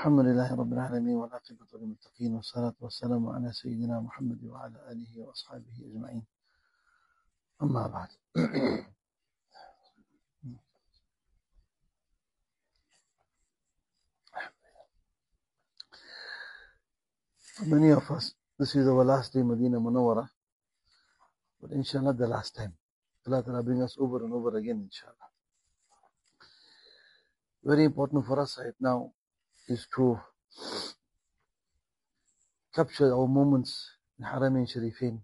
الحمد لله رب العالمين والعاقبة للمتقين والصلاة والسلام على سيدنا محمد وعلى آله وأصحابه أجمعين. أما بعد. Many of us, this is our last day in Medina Munawwara, but inshallah the last time. Allah Ta'ala bring us over and over again, inshallah. Very important for us right now is to capture our moments in Haramain Sharifain.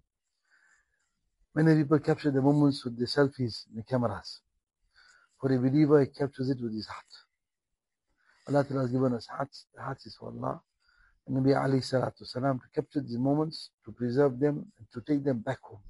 Many people capture the moments with the selfies and the cameras. For a believer, he captures it with his heart. Allah Ta'ala has given us hearts. The heart is for Allah. And Nabi alayhi salatu salam to capture these moments, to preserve them, and to take them back home.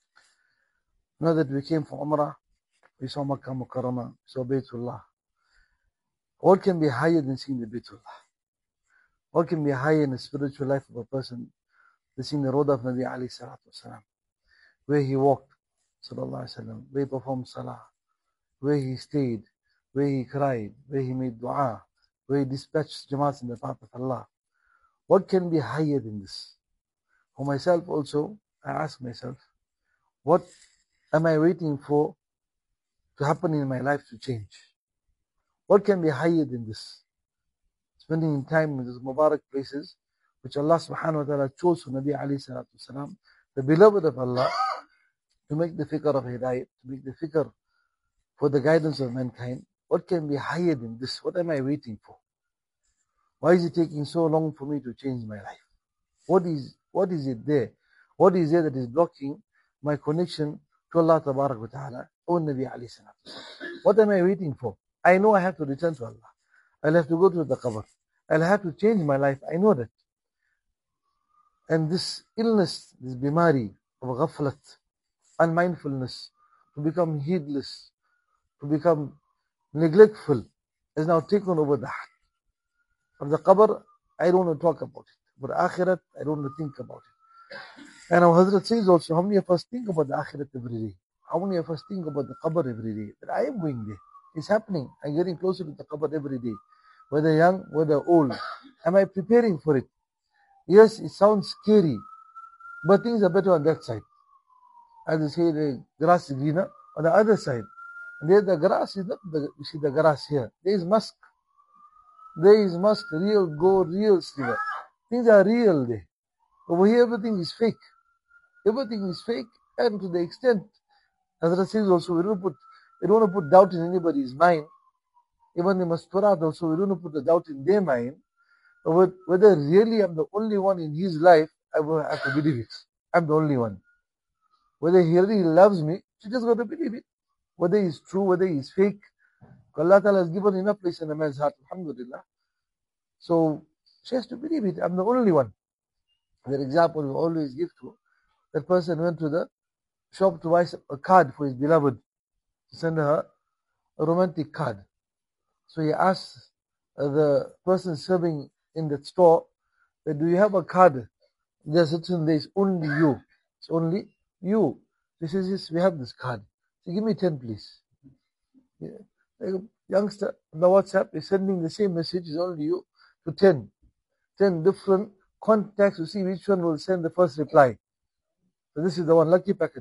Now that we came from Umrah, we saw Makkah Mukarramah, we saw Baytullah. What can be higher than seeing the Baytullah? What can be higher in the spiritual life of a person than seeing the road of Nabi alayhi salatu salam? Where he walked, sallallahu alayhi wa sallam, where he performed salah, where he stayed, where he cried, where he made dua, where he dispatched Jamaats in the path of Allah. What can be higher than this? For myself also, I ask myself, what am I waiting for to happen in my life to change? What can be higher than this? Spending time in these Mubarak places, which Allah subhanahu wa ta'ala chose for Nabi alayhi salatu salam, the beloved of Allah, to make the fikr of hidayat, to make the fikr for the guidance of mankind. What can be higher than this? What am I waiting for? Why is it taking so long for me to change my life? What is it there? What is there that is blocking my connection to Allah Tabarak wa Ta'ala or Nabi alayhi salatu? What am I waiting for? I know I have to return to Allah. I'll have to go to the qabr. I'll have to change my life. I know that. And this illness, this bimari of ghaflat, unmindfulness, to become heedless, to become neglectful, is now taken over the heart. From the qabr, I don't want to talk about it. But akhirat, I don't want to think about it. And our Hazrat says also, how many of us think about the akhirat every day? How many of us think about the qabr every day? That I am going there. It's happening. I'm getting closer to the qabr every day. Whether young, whether old. Am I preparing for it? Yes, it sounds scary, but things are better on that side. As they say, the grass is greener on the other side. And there the grass is not you see the grass here. There is musk. There is musk, real gold, real silver. Things are real there. Over here, everything is fake. Everything is fake, and to the extent, as I says also, we don't want to put doubt in anybody's mind. Even the masturat also, we don't want to put the doubt in their mind. But whether really I'm the only one in his life, I will have to believe it. I'm the only one. Whether he really loves me, she just got to believe it. Whether it's true, whether it's fake. Allah Ta'ala has given enough place in a man's heart, alhamdulillah. So, she has to believe it. I'm the only one. That example we always give to. That person went to the shop to buy a card for his beloved. To send her a romantic card. So he asked the person serving in that store, do you have a card? There's written there is only you. It's only you. He says, yes, we have this card. So give me 10 please. Yeah. The youngster on the WhatsApp is sending the same message, it's only you, to 10 different contacts to see which one will send the first reply. So this is the one, lucky packet.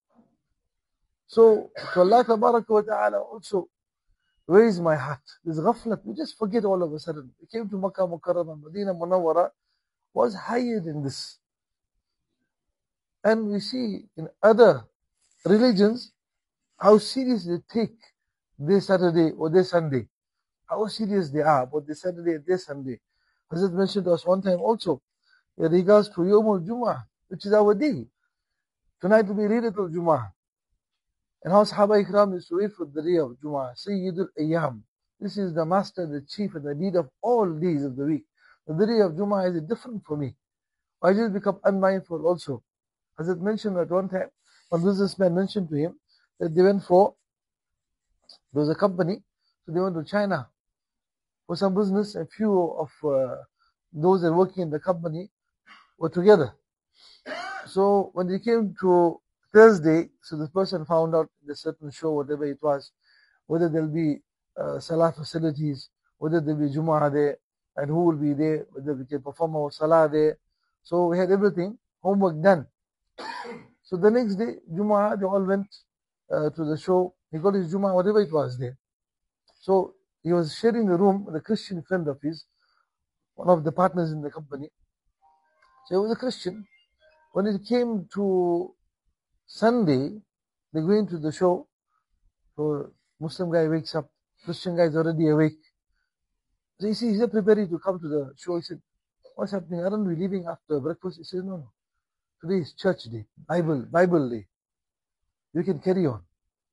So to Allah Tabaraka wa Ta'ala also, where is my heart? This ghaflat, we just forget all of a sudden. We came to Makkah Mukarramah, Medina Munawwara was higher than this. And we see in other religions how serious they take this Saturday or this Sunday. How serious they are about this Saturday and this Sunday. As it mentioned to us one time also, in regards to Yawmul Jum'ah, which is our day. Tonight will be Laylatul Jum'ah. And how Sahaba Ikram used to wait for the day of Jum'ah, Sayyidul Ayyam. This is the master, the chief, and the leader of all days of the week. The day of Jum'ah is different for me. I just become unmindful also. As it mentioned at one time, one businessman mentioned to him that they went there was a company, so they went to China for some business. A few of those that are working in the company were together. So when they came to Thursday, so the person found out the certain show, whatever it was, whether there'll be Salah facilities, whether there'll be Jumu'ah there. and who will be there, whether we can perform our salah there. So we had everything, homework done. So the next day, Jumu'ah, they all went to the show. He got his Jumu'ah, whatever it was there. So he was sharing the room with a Christian friend of his, one of the partners in the company. So he was a Christian. When it came to Sunday, they're going to the show. So Muslim guy wakes up, Christian guy is already awake. So he says, he's preparing to come to the show. He said, what's happening? Aren't we leaving after breakfast? He says, no. Today is church day, Bible day. You can carry on.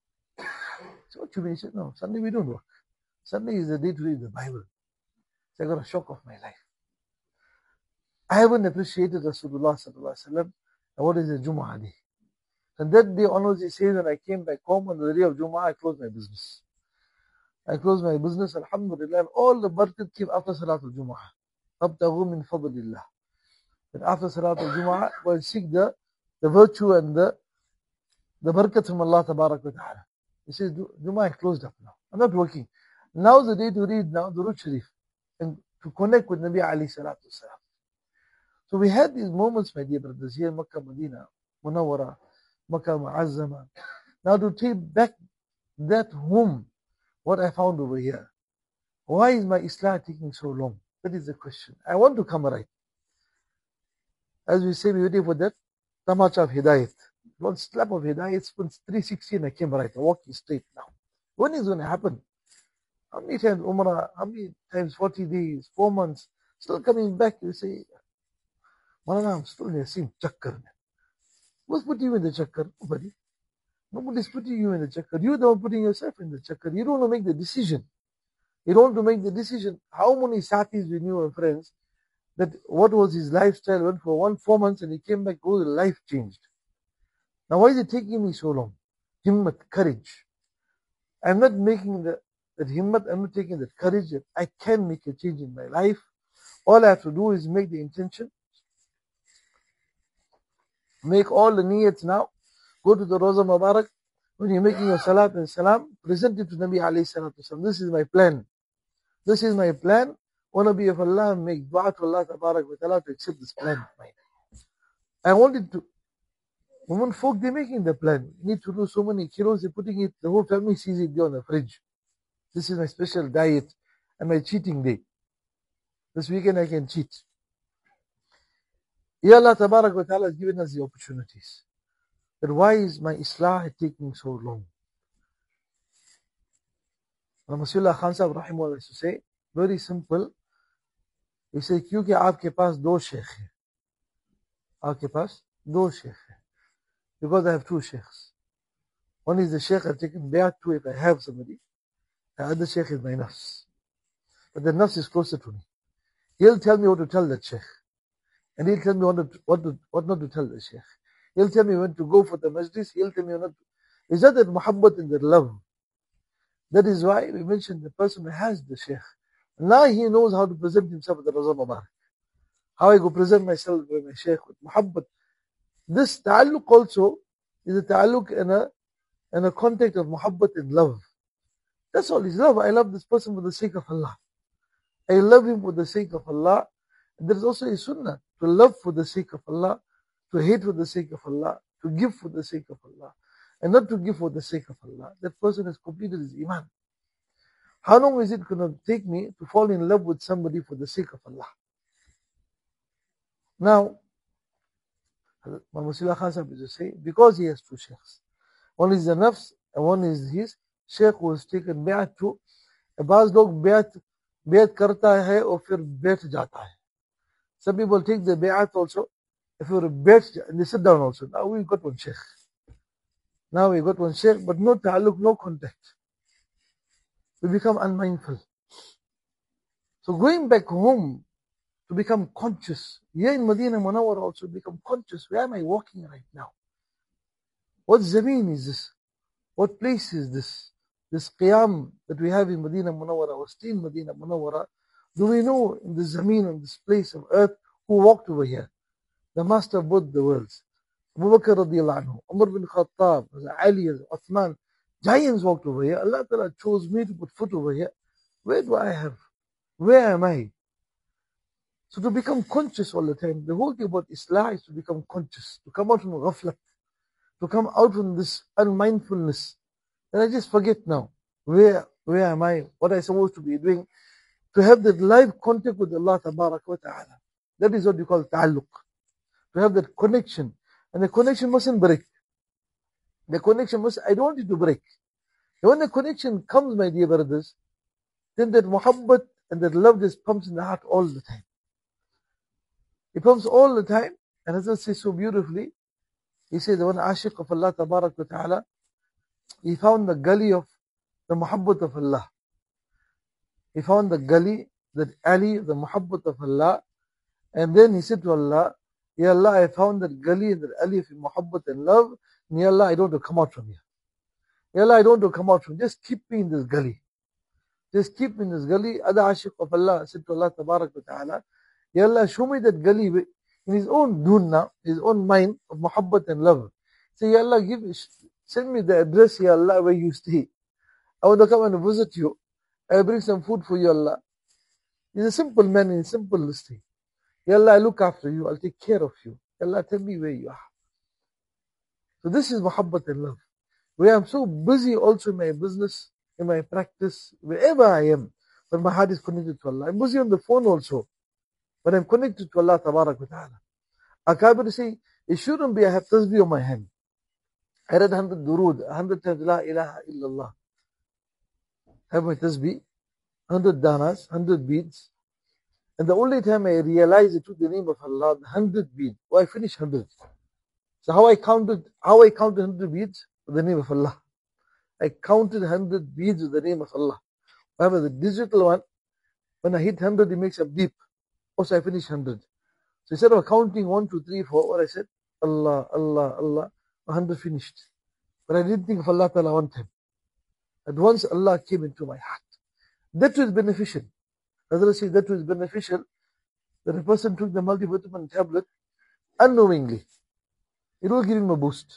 So what you mean? He said, no, Sunday we don't work. Sunday is the day to read the Bible. So I got a shock of my life. I haven't appreciated Rasulullah sallallahu alaihi wasallam. And what is the Jumu'ah day? And that day onwards, he says, when I came back home on the day of Jumu'ah, I closed my business. Alhamdulillah, and all the barakat came after Salatul Jumu'ah. Abtaghu min fadlillah. And after Salatul Jumu'ah, go and seek the virtue and the barakat from Allah Tabarak wa Ta'ala. He says, Jumu'ah is closed up now. I'm not working. Now's the day to read now Durood Sharif and to connect with Nabi alayhi salatu wasalam. So we had these moments, my dear brothers, here in Makkah, Medina, Munawwara, Makkah Mu'azzama. Now to take back that home, what I found over here. Why is my Islam taking so long? That is the question. I want to come right. As we say, we waiting for that tamacha of Hidayat. One slap of Hidayat, spins 360 and I came right. I'm walking straight now. When is it going to happen? How many times Umrah? How many times 40 days, 4 months? Still coming back, you say, Malana, I'm still in the same chakkar. Who's putting you in the chakkar? Nobody. Nobody's putting you in the chakkar. You're the one putting yourself in the chakkar. You don't want to make the decision. You don't want to make the decision. How many satis we knew and friends that what was his lifestyle, went for 4 months and he came back, oh, the life changed. Now why is it taking me so long? Himmat, courage. I'm not making that himmat, I'm not taking that courage that I can make a change in my life. All I have to do is make the intention. Make all the niyats now. Go to the Rawza Mubarak. When you're making your salat and salam, present it to Nabi alayhi salatu wasalam. This is my plan. This is my plan. O Nabi of Allah, make dua to Allah Tabarak wa Ta'ala to accept this plan of mine. I wanted to. Women folk, they're making the plan. You need to do so many kilos, they're putting it, the whole family sees it there on the fridge. This is my special diet and my cheating day. This weekend I can cheat. Ya Allah Tabarak wa Ta'ala has given us the opportunities. But why is my Islah taking so long? Rasulullah Khan Sahib Rahimahullah used to say, very simple. He said, क्योंकि आपके पास 2 शेख हैं. आपके पास 2 शेख हैं. Because I have 2 sheikhs. One is the sheikh I've taken bayat to if I have somebody. The other sheikh is my nafs. But the nafs is closer to me. He'll tell me what to tell that sheikh. And he'll tell me what not to tell the sheikh. He'll tell me when to go for the majlis. He'll tell me when not to. Is that muhabbat and that love? That is why we mentioned the person who has the sheikh. Now he knows how to present himself with the Rawza Mubarak. How I go present myself with my sheikh with muhabbat. This ta'alluq also is a ta'alluq and a contact of muhabbat and love. That's all is love. I love this person for the sake of Allah. I love him for the sake of Allah. And there is also a sunnah to love for the sake of Allah, to hate for the sake of Allah, to give for the sake of Allah, and not to give for the sake of Allah. That person has completed his iman. How long is it going to take me to fall in love with somebody for the sake of Allah? Now, Muhammad Sallallahu Alaihi Wasallam used to say, because he has 2 sheikhs. One is the nafs and one is his sheikh who has taken bayat to. Baaz log bayat karta hai or fir bayat jata hai. Some people take the bayat also. If you're a bayat, and they sit down also. Now we've got 1 sheikh. But no ta'alluq, no contact. We become unmindful. So going back home to become conscious. Here in Medina Munawwara also become conscious. Where am I walking right now? What zameen is this? What place is this? This qiyam that we have in Medina Munawwara or stay in Medina Munawwara. Do we know in the zameen, on this place of earth, who walked over here? The master of both the worlds. Abu Bakr radiallahu anhu, Umar bin Khattab, Ali, Uthman, giants walked over here. Allah Ta'ala chose me to put foot over here. Where do I have? Where am I? So to become conscious all the time, the whole thing about Islah is to become conscious, to come out from ghaflat, to come out from this unmindfulness. And I just forget now, where am I, what am I supposed to be doing, to have that live contact with Allah Tabarak wa Ta'ala. That is what you call ta'alluq. To have that connection. And the connection mustn't break. The connection I don't want it to break. And when the connection comes, my dear brothers, then that muhabbat and that love just pumps in the heart all the time. It pumps all the time. And as I say so beautifully, he said, the one ashiq of Allah Tabarak wa Ta'ala, he found the gully of the muhabbat of Allah. He found the gully, that alley, the muhabbat of Allah. And then he said to Allah, Ya Allah, I found that gully and that alley of muhabbat and love. And Ya Allah, I don't want to come out from here. Ya Allah, I don't want to come out from here. Just keep me in this gully. Just keep me in this gully. Other ashiq of Allah said to Allah Tabarak wa Ta'ala, Ya Allah, show me that gully in his own dunya, his own mind of muhabbat and love. Say, Ya Allah, send me the address, Ya Allah, where you stay. I want to come and visit you. I will bring some food for you, Allah. He's a simple man in a simple listing. Ya Allah, I look after you. I'll take care of you. Ya Allah, tell me where you are. So this is muhabbat and love. Where I'm so busy also in my business, in my practice, wherever I am, but my heart is connected to Allah. I'm busy on the phone also, but I'm connected to Allah Tabarak wa Ta'ala. Akabir say, it shouldn't be I have tasbih on my hand. I read 100 durood, 100 times La ilaha illallah. I have my tasbih, 100 danas, 100 beads. And the only time I realized it took the name of Allah, 100 beads. Oh, I finished 100. So how I counted 100 beads? With the name of Allah. I counted 100 beads with the name of Allah. However, the digital one, when I hit 100, it makes a beep. Also, I finished 100. So instead of counting 1, 2, 3, 4, what I said, Allah, Allah, Allah, 100 finished. But I didn't think of Allah Ta'ala one time. At once Allah came into my heart. That was beneficial. As I say, that was beneficial, that a person took the multivitamin tablet unknowingly. It will give him a boost.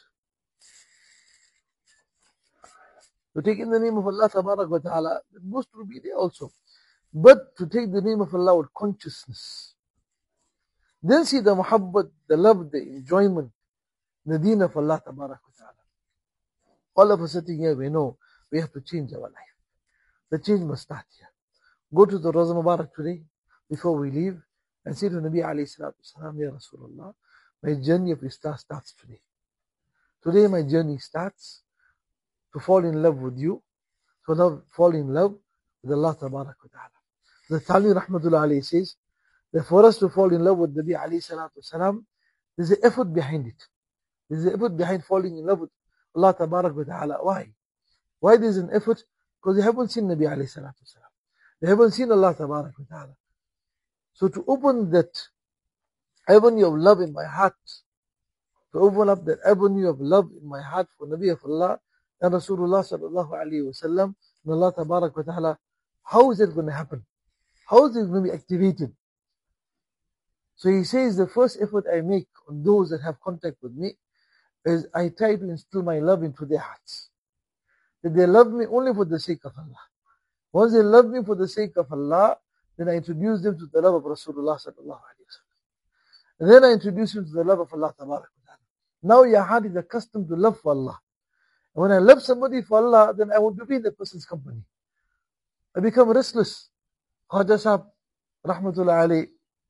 To take in the name of Allah Tabarak wa Ta'ala, the boost will be there also. But to take the name of Allah with consciousness. Then see the muhabbat, the love, the enjoyment, the deen of Allah Tabarak wa Ta'ala. All of us sitting here, we know we have to change our life. The change must start here. Go to the Rawza Mubarak today, before we leave, and say to Nabi alayhi salatu wasalam, Ya Rasulullah, my journey of Islah starts today. Today my journey starts to fall in love with you, to fall in love with Allah Tabarak wa Ta'ala. The Thani Rahmatullah alayhi says, that for us to fall in love with Nabi alayhi salatu wasalam, there's an effort behind it. There's an effort behind falling in love with Allah Tabarak wa Ta'ala. Why? Why there's an effort? Because they haven't seen Nabi alayhi salatu wasalam. They haven't seen Allah Tabarak wa Ta'ala. So to open that avenue of love in my heart, to open up that avenue of love in my heart for Nabi of Allah and Rasulullah sallallahu alayhi wa sallam, and Allah Tabarak wa Ta'ala, how is it going to happen? How is it going to be activated? So he says the first effort I make on those that have contact with me is I try to instill my love into their hearts. That they love me only for the sake of Allah. Once they love me for the sake of Allah, then I introduce them to the love of Rasulullah sallallahu alayhi wa sallam. And then I introduce them to the love of Allah Tabarak wa Ta'ala. Now your heart is accustomed to love for Allah. And when I love somebody for Allah, then I want to be in that person's company. I become restless. Khaja Sahab, Rahmatullah alayhi.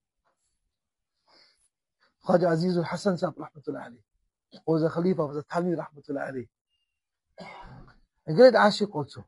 Khaja Azizul Hassan Sahab, Rahmatullah alayhi, was a Khalifa of the Thani, Rahmatullah alayhi. A great Ashiq also.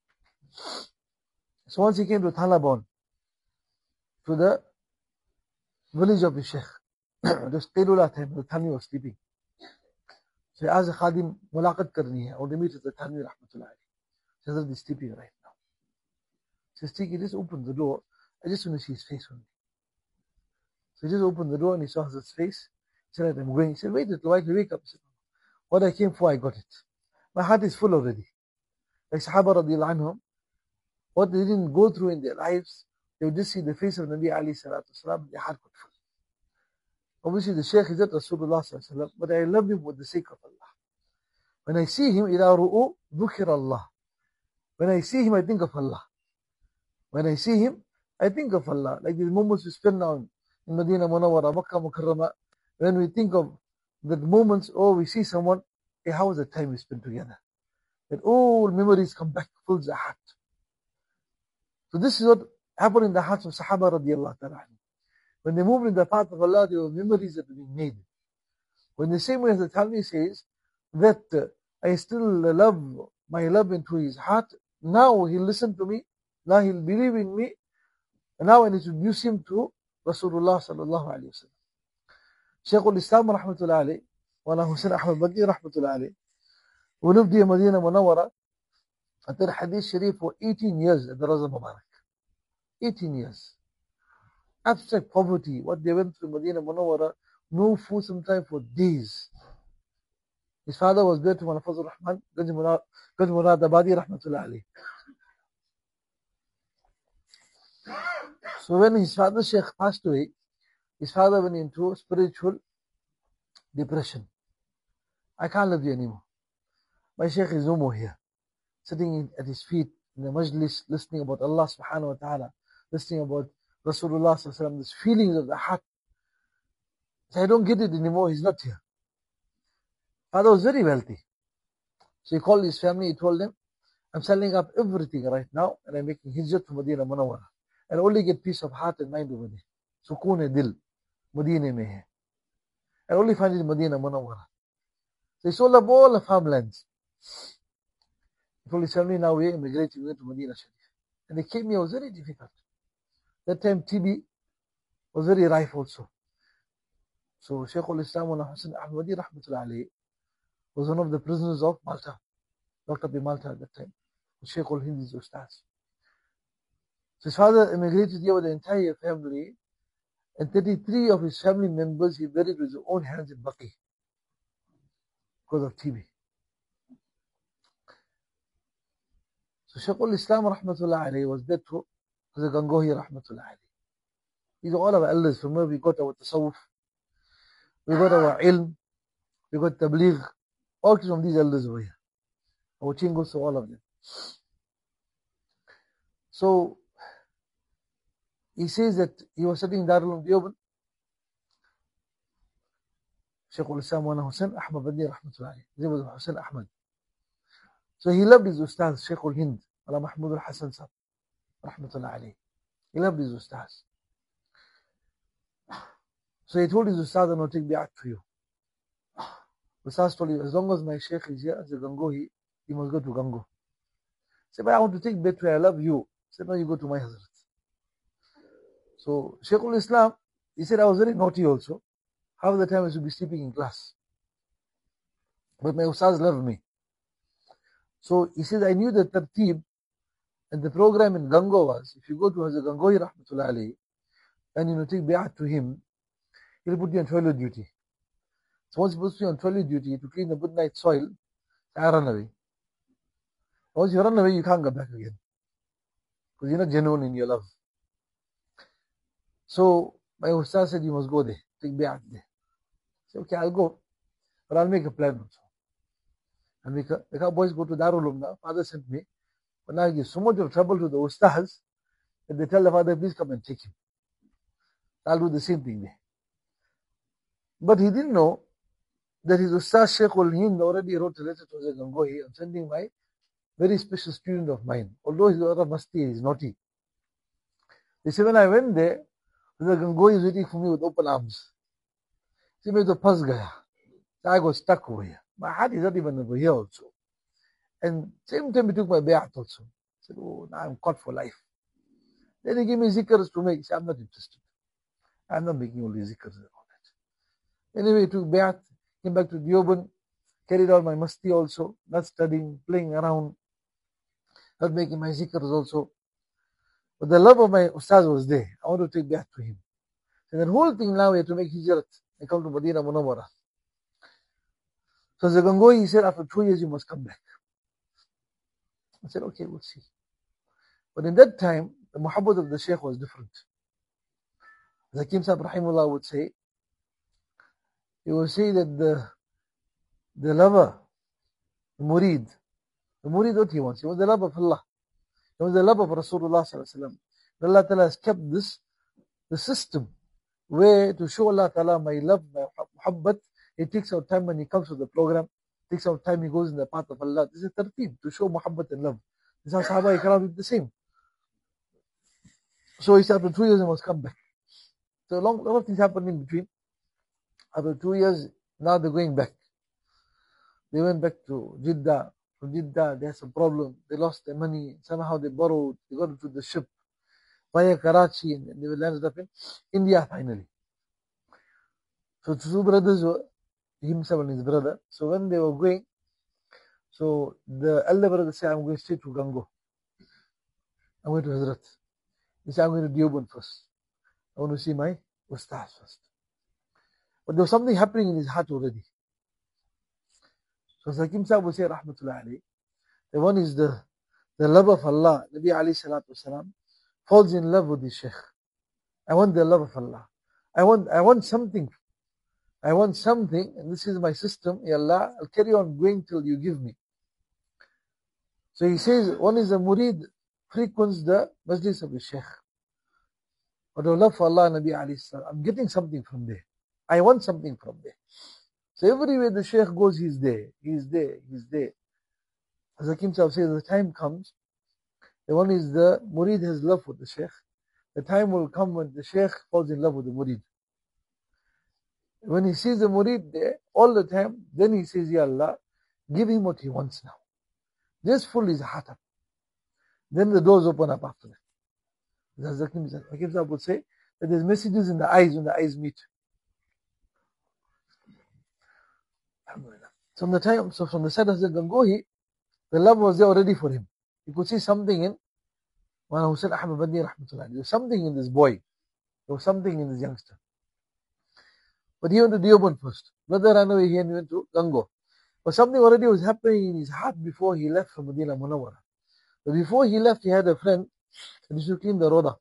So once he came to Thalabon, to the village of the Sheikh. It was Qailullah time, the Thani was sleeping. So he asked the Khadim, mulaqat karni hai. I want to meet with the Thani, Rahmatullah alayhi. He says, he's sleeping right now. He says, Tiki, just open the door. I just want to see his face only. So he just opened the door and he saw his face. He said, I'm going. He said, wait until I wake up. He said, what I came for, I got it. My heart is full already. Like Sahaba radiallahu anhum, what they didn't go through in their lives, they would just see the face of Nabi alayhi salatu wasalam, their heart got full. Obviously the Shaykh is at Rasulullah sallallahu alayhi wa sallam, but I love him for the sake of Allah. When I see him, إِذَا رُؤُوا ذُكِرَ اللَّهِ. When I see him, I think of Allah. When I see him, I think of Allah. Like these moments we spend now in Medina Munawwara, Makkah Mukarramah, when we think of the moments, we see someone, how was the time we spent together? That all memories come back, fills the heart. So this is what happened in the hearts of Sahaba radiallahu ta'ala. When they moved in the path of Allah, there were memories that were being made. When the same way as the Talmi says, that I still love my love into his heart, now he'll listen to me, now he'll believe in me, and now I introduce him to Rasulullah sallallahu alayhi wa sallam. Shaykh al-Islam rahmatullah alayhi, Wala Hussein Ahmad Badi rahmatullah alayhi, who lived in Medina Munawwara until Hadith Sharif for 18 years at the Rawza Mubarak. 18 years. Abstract poverty, what they went through Medina Munawwara, no food sometimes for days. His father was there to Manafazur Rahman, Gaj Murad Abadi rahmatullah alayhi. So when his father Sheikh passed away, his father went into spiritual depression. I can't live here anymore. My Sheikh is no more here. Sitting at his feet in the majlis, listening about Allah subhanahu wa ta'ala, listening about Rasulullah sallallahu alaihi wasallam, these feelings of the heart. So I don't get it anymore, he's not here. Father was very wealthy. So he called his family, he told them, I'm selling up everything right now and I'm making hijrat to Medina Munawwara. And only get peace of heart and mind over there. Sukoon dil, Medina mein hai. And only find it in Medina Munawwara. So he sold up all the farmlands. He told his family, now we're immigrating to Medina Sharif. And they came here, it was very difficult. That time TB was very rife also. So Shaykh al-Islam Wala Hussein Ahmadi rahmatullah alayhi was one of the prisoners of Malta. Locked up in Malta at that time. Shaykh al-Hindi's Ustaz. So his father immigrated here with the entire family, and 33 of his family members he buried with his own hands in Baqi because of TB. So Shaykh al-Islam rahmatullah alayhi was there too, as a Gangohi rahmatullah alayhi. These are all our elders. From where we got our tasawwuf, we got our ilm, we got tabligh, all from these elders over here. Our chingos, so all of them. So he says that he was studying Darul Uloom Deoband. Shaykh al-Islam Wala Hussein Ahmad Badi rahmatullah alayhi. His name was Hussein Ahmad. So he loved his Ustaz, Shaykh al-Hind, Wala Mahmud al-Hassan Sahab, rahmatullah alayhi. He loved his Ustaz. So he told his Ustaz, I'm going to take bi'at for you. Ustaz told him, as long as my Shaykh is here as a Gangohi, he must go to Gango. He said, but I want to take bet where I love you. He said, no, you go to my Hazrat. So Shaykh al-Islam, he said, I was very naughty also. Half of the time I used to be sleeping in class. But my Ustaz loved me. So he said, I knew the tartib and the program in Gango was, if you go to Hazrat Gangohi rahmatullah alayhi, and you take bi'at to him, he'll put you on toilet duty. So once he puts you on toilet duty to clean the midnight soil, I run away. Once you run away, you can't go back again. Because you're not genuine in your love. So my Ustaz said, you must go there, take bi'at there. I said, okay, I'll go, but I'll make a plan also. And the boys go to Darul Uloom now. Father sent me, but now he gives so much of trouble to the Ustaz that they tell the father, please come and take him. I'll do the same thing there. But he didn't know that his Ustaz Shaykh al-Hind already wrote a letter to the Gangohi, I'm sending my very special student of mine. Although he's a masti, he's naughty. They said, when I went there, the Gangohi is waiting for me with open arms. He said, to pass gaya. So I got stuck over here. My heart is not even over here also. And same time he took my bay'at also. I said, oh, now I'm caught for life. Then he gave me zikrs to make. He said, I'm not interested. I'm not making all these zikrs and all that. Anyway, he took bay'at, came back to Deoband, carried on my masti also, not studying, playing around, not making my zikrs also. But the love of my Ustaz was there. I want to take bay'at to him. So the whole thing now we have to make hijrat. I come to Medina Munawwara. So the Gangohi, he said, after 2 years you must come back. I said, okay, we'll see. But in that time, the muhabbat of the Shaykh was different. Zakim Sahib Rahimullah would say, he would say that the lover, the murid what he wants? He was the love of Allah. He was the love of Rasulullah sallallahu alaihi wasallam. Allah Ta'ala has kept this, the system where to show Allah Ta'ala my love, my muhabbat, he takes out time when he comes to the program, takes out time he goes in the path of Allah. This is a tartib, to show muhabbat and love. This is how Sahaba Ikram did the same. So he said after 2 years he must come back. So a lot of things happened in between. After 2 years, now they're going back. They went back to Jeddah. From Jeddah, they had some problem. They lost their money. Somehow they borrowed. They got into the ship via Karachi, and they landed up in India finally. So two brothers were, himself and his brother. So when they were going, so the elder brother said, I'm going straight to Gango. I'm going to Hazrat. He said, I'm going to Deoband first. I want to see my Ustaz first. But there was something happening in his heart already. So Hakim Sahib will say, Rahmatullah alayhi, the one is the love of Allah. Nabi alayhi salatu wasalam falls in love with the Shaykh. I want the love of Allah. I want something. I want something, and this is my system. Ya Allah, I'll carry on going till you give me. So he says, one is a murid, frequents the majlis of the Shaykh. But the love for Allah, Nabi alayhi salam, I'm getting something from there. I want something from there. So everywhere the Shaykh goes, he's there. He's there. He's there. As Hakim Sahib says, the time comes. The one is the murid has love for the Shaykh. The time will come when the Shaykh falls in love with the murid. When he sees the murid there all the time, then he says, Ya Allah, give him what he wants now. Just fill his heart up. Then the doors open up after that. As Hakim Sahib would say, that there's messages in the eyes when the eyes meet. So from the side of the Gangohi, the love was there already for him. He could see something in Mawlana Hussain Ahmad Bandi Rahmatullah. There was something in this boy. There was something in this youngster. But he went to Deoband first. Brother ran away here and he went to Gango. But something already was happening in his heart before he left from Madinah Munawwara. But before he left, he had a friend and he used to clean the Roda.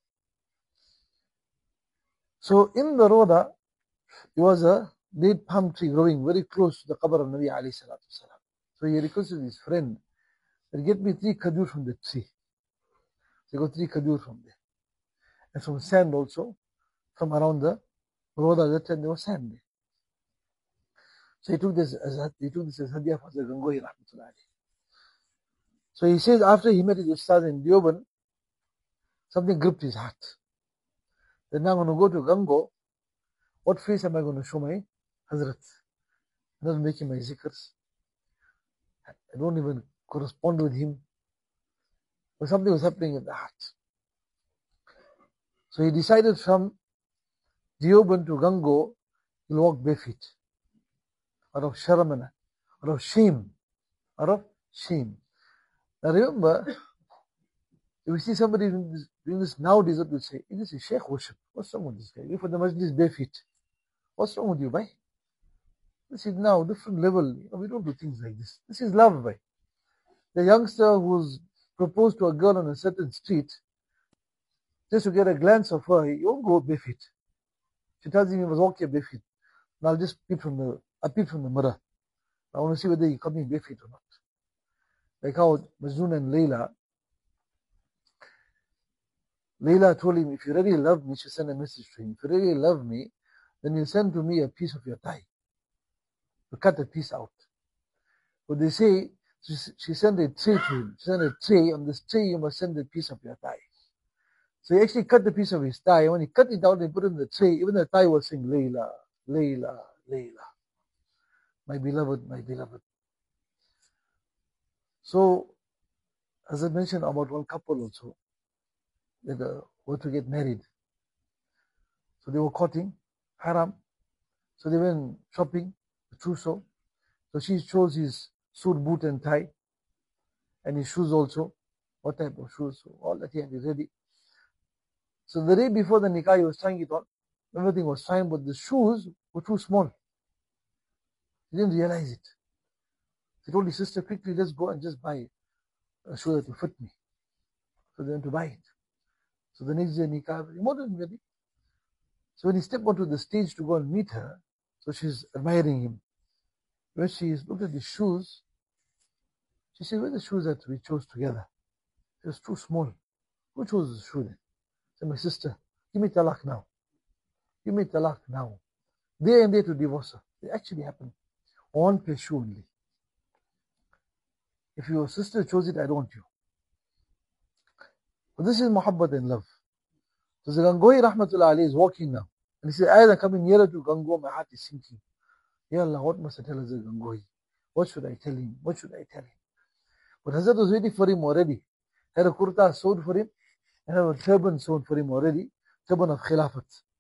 So in the Roda, there was a date palm tree growing very close to the qabr of Nabi alayhi salatu wasalam. So he requested his friend, get me 3 khadur from the tree. So he got 3 khadur from there. And from sand also, from around the Roda, that time there was sand there. So he took this as hadiyah for the Gangohi Rahmatullah. So he says after he met his Ustaz in Deoband, something gripped his heart. Then now I'm going to go to Gango. What face am I going to show my Hazrat? I'm not making my zikrs. I don't even correspond with him. But something was happening in the heart. So he decided from Deoband to Gango, he'll walk barefoot. Out of sharamana, out of shame. Out of shame. Now remember, if we see somebody doing this nowadays, what we say, this is Shaykh worship. What's wrong with this guy? You for the majlis barefoot. What's wrong with you, bhai? This is now different level. We don't do things like this. This is love, bhai. The youngster who's proposed to a girl on a certain street, just to get a glance of her, he won't go barefoot. She tells him he must walk here barefoot. Now I'll just peep from the mirror. I want to see whether he's coming barefoot or not. Like how Majnun and Layla told him, if you really love me, she sent a message to him. If you really love me, then you send to me a piece of your thigh. You cut a piece out. But they say, she sent a tray to him. She sent a tray. On this tray, you must send a piece of your thigh. So he actually cut the piece of his thigh. When he cut it out and put it in the tray, even the thigh was saying, Layla, Layla, Layla. My beloved, my beloved. So, as I mentioned about one couple also, they were to get married. So they were courting, haram. So they went shopping, the trousseau. So she chose his suit, boot and tie. And his shoes also. What type of shoes? So all that he had is ready. So the day before the nikah, he was trying it on. Everything was fine, but the shoes were too small. He didn't realize it. He told his sister, quickly, let's go and just buy a shoe that will fit me. So they went to buy it. So the next day, nikah, more than ready. So when he stepped onto the stage to go and meet her, so she's admiring him. When she looked at the shoes, she said, where are the shoes that we chose together? It was too small. Who chose the shoe then? I said, my sister, give me talaq now. you made talaq now. Day and day to divorce her. It actually happened. On Peshu only. If your sister chose it, I don't want you. But this is muhabbat and love. So the Gangohi Rahmatullah Ali is walking now. And he said, as I'm coming nearer to Gangohi, my heart is sinking. Ya Allah, what must I tell Hazrat Gangohi? What should I tell him? What should I tell him? But Hazrat was waiting for him already. Had a kurta sewed for him, and had a turban sewn for him already. Turban of Khilafat.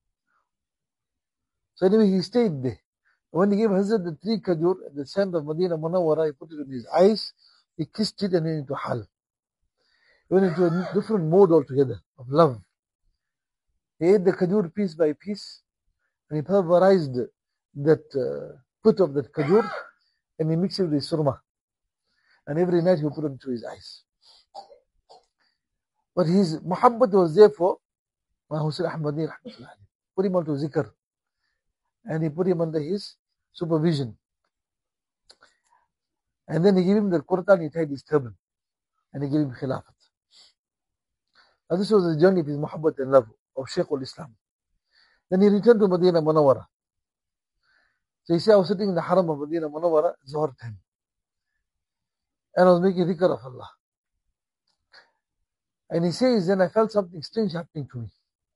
So anyway, he stayed there. When he gave Hazrat the 3 kajur at the sand of Medina Munawwara, he put it in his eyes, he kissed it and went into hal. He went into a different mode altogether of love. He ate the kajur piece by piece, and he pulverized that put of that kajur, and he mixed it with his surma. And every night he would put it into his eyes. But his muhabbat was there for Hussein Ahmadi Rahmatullah. Put him onto zikr. And he put him under his supervision. And then he gave him the kurta and he tied his turban. And he gave him khilafat. Now this was the journey of his muhabbat and love of Shaykh al-Islam. Then he returned to Medina Munawwara. So he said, I was sitting in the haram of Medina Munawwara, Zuhr time. And I was making dhikr of Allah. And he says, then I felt something strange happening to me.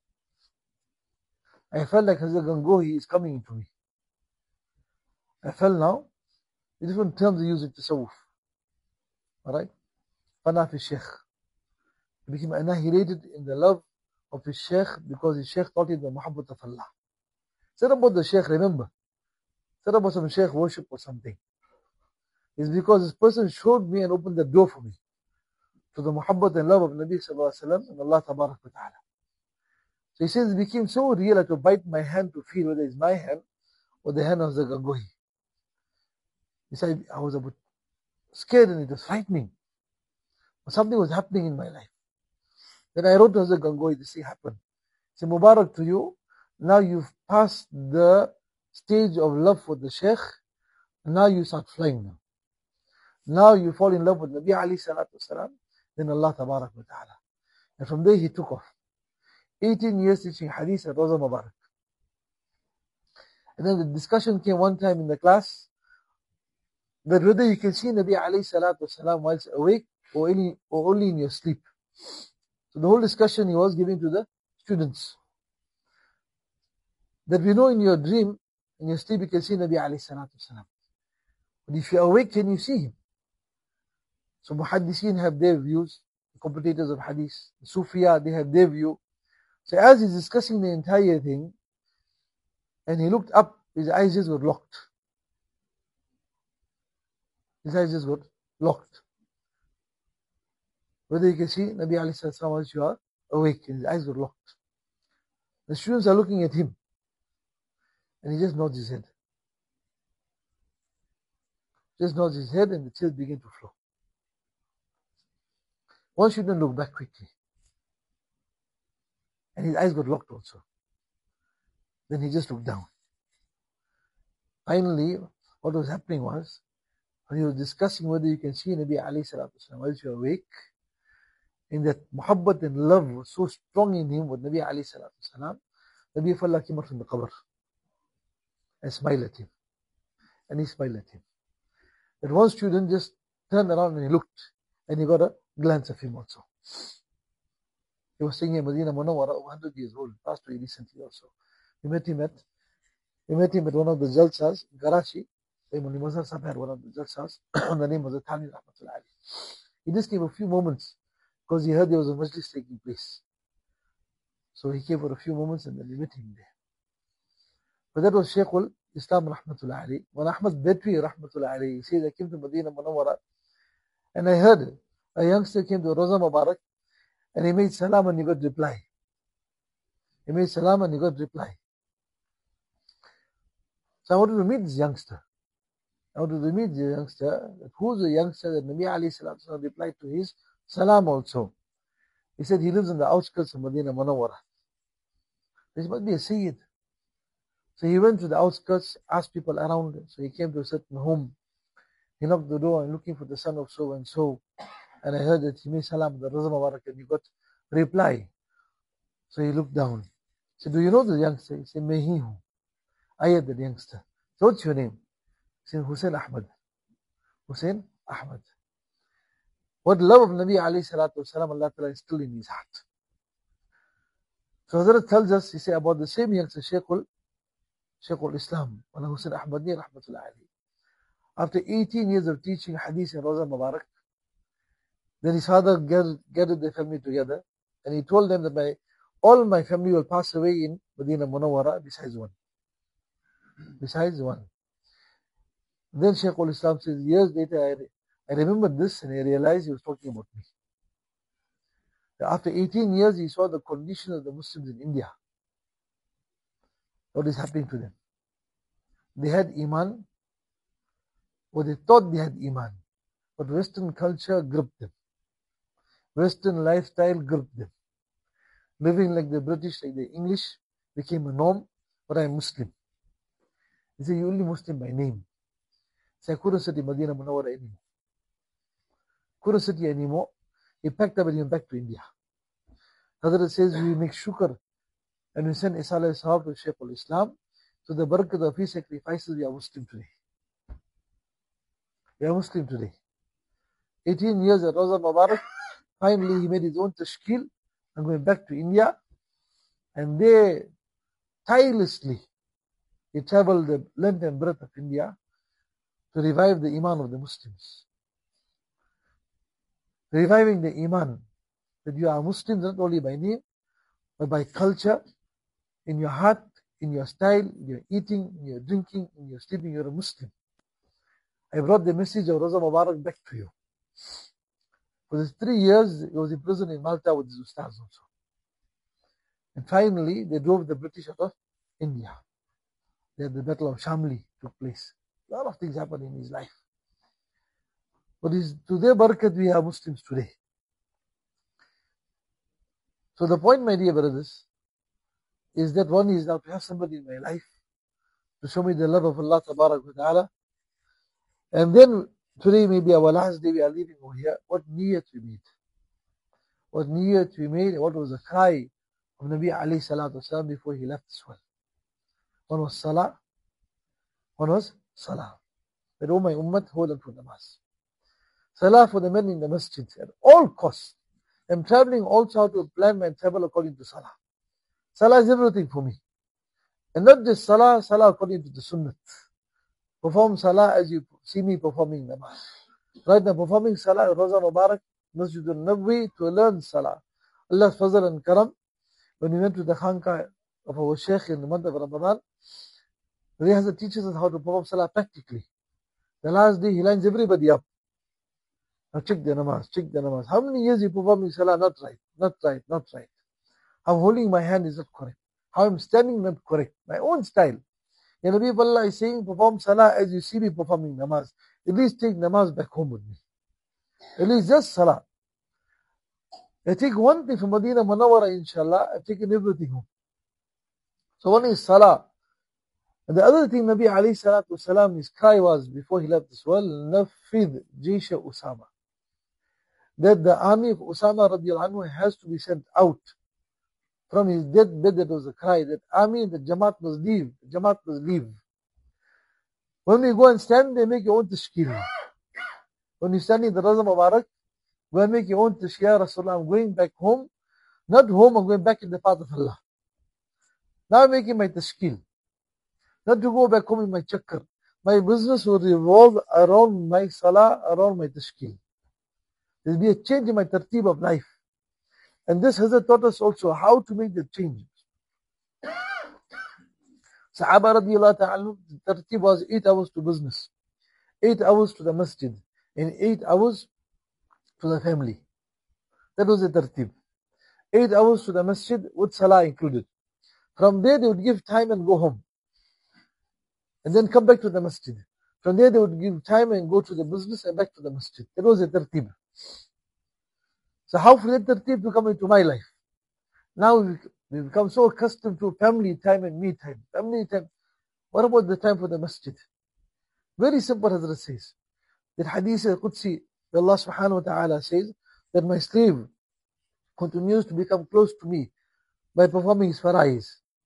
I felt like Hazrat Gangohi is coming into me. I felt now, the different terms they use in Tasawwuf. Alright? Fana fi Shaykh. He became annihilated in the love of his Shaykh because his Shaykh taught him the muhabbat of Allah. Said about the Shaykh, remember. Said about some Shaykh worship or something. It's because this person showed me and opened the door for me to the muhabbat and love of Nabi Sallallahu Alaihi Wasallam and Allah Tabarak wa Ta'ala. So he says, it became so real I to bite my hand to feel whether it's my hand or the hand of the Gangohi. He said, I was a bit scared and it was frightening. But something was happening in my life. Then I wrote to Hazrat Gangohi, this thing happened. He said, Mubarak to you. Now you've passed the stage of love for the Shaykh. Now you start flying now. Now you fall in love with Nabi alayhi salatu wasalam. Then Allah Tabarak wa Ta'ala. And from there he took off. 18 years teaching hadith at Rawza Mubarak. And then the discussion came one time in the class that whether you can see Nabi alayhi salatu wasalam whilst awake or only in your sleep. So the whole discussion he was giving to the students. That we know in your dream, in your sleep you can see Nabi alayhi salatu wasalam. But if you're awake, can you see him? So Muhaddiseen have their views, the commentators of hadith, the Sufiya, they have their view. So as he's discussing the entire thing, and he looked up, his eyes just got locked. His eyes just got locked. Whether you can see Nabi alayhi salatu wasalam, you are awake, and his eyes got locked. The students are looking at him, and he just nods his head. Just nods his head, and the tears begin to flow. One student looked back quickly. And his eyes got locked also. Then he just looked down. Finally, what was happening was, when he was discussing whether you can see Nabi alayhi salatu wasalam while you're awake, in that muhabbat and love was so strong in him with Nabi alayhi salatu wasalam, Nabi of Allah came out from the qabr and smiled at him. And he smiled at him. That one student just turned around and he looked, and he got a glance of him also. He was staying in Medina Munawwara, 100 years old, passed away recently also. We met him at one of the Jalsas in Karachi. Imam Mazhar Sahib had one of the Jalsas on the name of the Thani Rahmatullah Ali. He just came a few moments because he heard there was a majlis taking place. So he came for a few moments and then we met him there. But that was Shaykh al-Islam Rahmatullah Ali. When Ahmad Bedwi Rahmatullah Ali, he says, I came to Medina Munawwara and I heard a youngster came to Rawza Mubarak and he made salam and he got reply. He made salam and he got reply. So I wanted to meet this youngster. That who's the youngster that Nabi alayhi salatu wasalam replied to his salam also. He said he lives in the outskirts of Medina Munawwara. This must be a Sayyid. So he went to the outskirts, asked people around him. So he came to a certain home. He knocked the door and looking for the son of so and so. And I heard that he made salam, the Rawza Mubarak, and he got reply. So he looked down. So do you know the youngster? He said, Mehihu. I am the youngster. So what's your name? He said, Hussein Ahmad. Hussein Ahmad. What love of Nabi alayhi salatu wasalam, Allah Ta'ala is still in his heart. So Hazrat tells us, he said about the same youngster, Shaykhul Islam, Wala Hussein Ahmadi rahmatullah alayhi. After 18 years of teaching hadith in Rawza Mubarak, then his father gathered the family together and he told them that all my family will pass away in Medina Munawwara besides one. Then Shaykhul Islam says, years later I remembered this and I realized he was talking about me. After 18 years, he saw the condition of the Muslims in India. What is happening to them? They had Iman, or they thought they had Iman, but Western culture gripped them. Western lifestyle gripped them. Living like the British, like the English, became a norm, but I'm Muslim. He said, you're only Muslim by name. So I couldn't sit in Medina Munawwara anymore. He packed up and he went back to India. Hazrat says, we make shukr and we send Isala Sahab to Shaykhul Islam. So the barakat of his sacrifices, we are Muslim today. 18 years at Rawza Mubarak. Finally, he made his own tashkil and went back to India. And there, tirelessly, he traveled the length and breadth of India to revive the Iman of the Muslims. Reviving the Iman, that you are Muslims not only by name, but by culture, in your heart, in your style, in your eating, in your drinking, in your sleeping, you're a Muslim. I brought the message of Rawza Mubarak back to you. For these 3 years, he was imprisoned in Malta with his ustaz also. And finally, they drove the British out of India. Then the Battle of Shamli took place. A lot of things happened in his life. But to their barakat, we are Muslims today. So the point, my dear brothers, is that one is now to have somebody in my life to show me the love of Allah Tabarak wa Ta'ala. And then today may be our last day we are leaving over here. What niyat we made. What was the cry of Nabi alayhi salatu wasalam before he left this world. One was salah. That, oh my ummat, hold on to namaz. Salah for the men in the masjid at all costs. I'm traveling also how to plan my travel according to salah. Salah is everything for me. And not just salah according to the sunnah. Perform salah as you see me performing namaz. Right now, performing salah, Rawza Mubarak, Masjid al-Nabawi, to learn salah. Allah's fazl and karam. When we went to the khanqa of our Shaykh in the month of Ramadan, he has to teach us how to perform salah practically. The last day, he lines everybody up. Now check the namaz. How many years you performing salah? Not right. How I'm holding my hand is not correct. How I'm standing not correct. My own style. Ya Nabi of Allah is saying, perform salah as you see me performing namaz. At least take namaz back home with me. At least just salah. I take one thing from Medina Munawwara, inshallah. I've taken everything home. So one is salah. And the other thing, Nabi alayhi salatu wasalam, his cry was, before he left this world, Nafid Jaysha Usama. That the army of Usama radiallahu anhu has to be sent out. From his deathbed, that was a cry, that army, the Jamaat must leave. When we go and stand, they make your own tashkil. When you stand in the Rawza Mubarak, go and make your own tashkil. Rasulullah, I'm going back home. Not home, I'm going back in the path of Allah. Now I'm making my tashkil. Not to go back home in my chakkar. My business will revolve around my salah, around my tashkil. There will be a change in my tartib of life. And this Hazrat taught us also how to make the change. Sahaba radiallahu ta'ala, the tartib was 8 hours to business, 8 hours to the masjid, and 8 hours to the family. That was the tartib. 8 hours to the masjid with salah included. From there they would give time and go home. And then come back to the masjid. From there they would give time and go to the business and back to the masjid. That was the tartib. So how for that tartib to come into my life? Now we become so accustomed to family time and me time. Family time. What about the time for the masjid? Very simple, Hazrat says. That hadith al-Qudsi, Allah subhanahu wa ta'ala says that my slave continues to become close to me by performing his fara'is.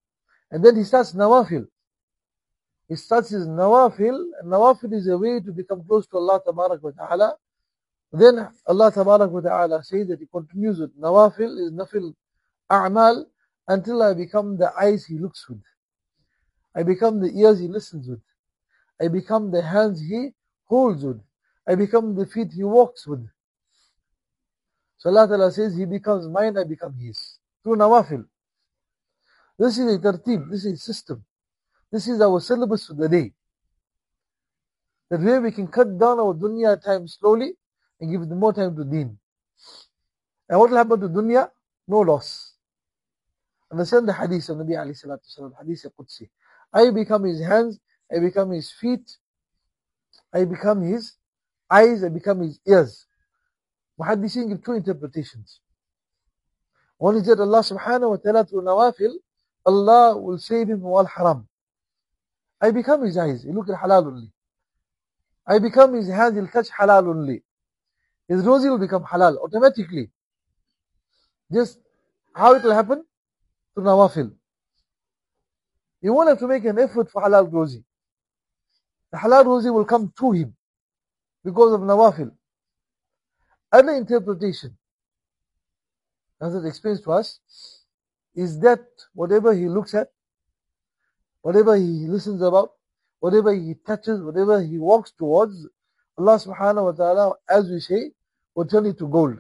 And then he starts nawafil. He starts his nawafil, and nawafil is a way to become close to Allah Tabarak wa Ta'ala. Then Allah Tabarak wa Ta'ala says that he continues with nawafil, is nafil a'mal, until I become the eyes he looks with. I become the ears he listens with. I become the hands he holds with. I become the feet he walks with. So Allah Ta'ala says, he becomes mine, I become his. Through nawafil. This is a tartib, this is a system. This is our syllabus for the day. That way we can cut down our dunya time slowly and give more time to deen. And what will happen to dunya? No loss. Understand the hadith of Nabi alayhi salatu wasalam, hadith Qudsi. I become his hands, I become his feet, I become his eyes, I become his ears. Muhaddithin give two interpretations. One is that Allah subhanahu wa ta'ala through nawafil, Allah will save him from all haram. I become his eyes, he'll look at halal only. I become his hands, he'll touch halal only. His rosy will become halal automatically. Just how it will happen? Through nawafil. You won't have to make an effort for halal rosy. The halal rosy will come to him because of nawafil. Other interpretation, as it explains to us, is that whatever he looks at, whatever he listens about, whatever he touches, whatever he walks towards, Allah subhanahu wa ta'ala, as we say, will turn it to gold.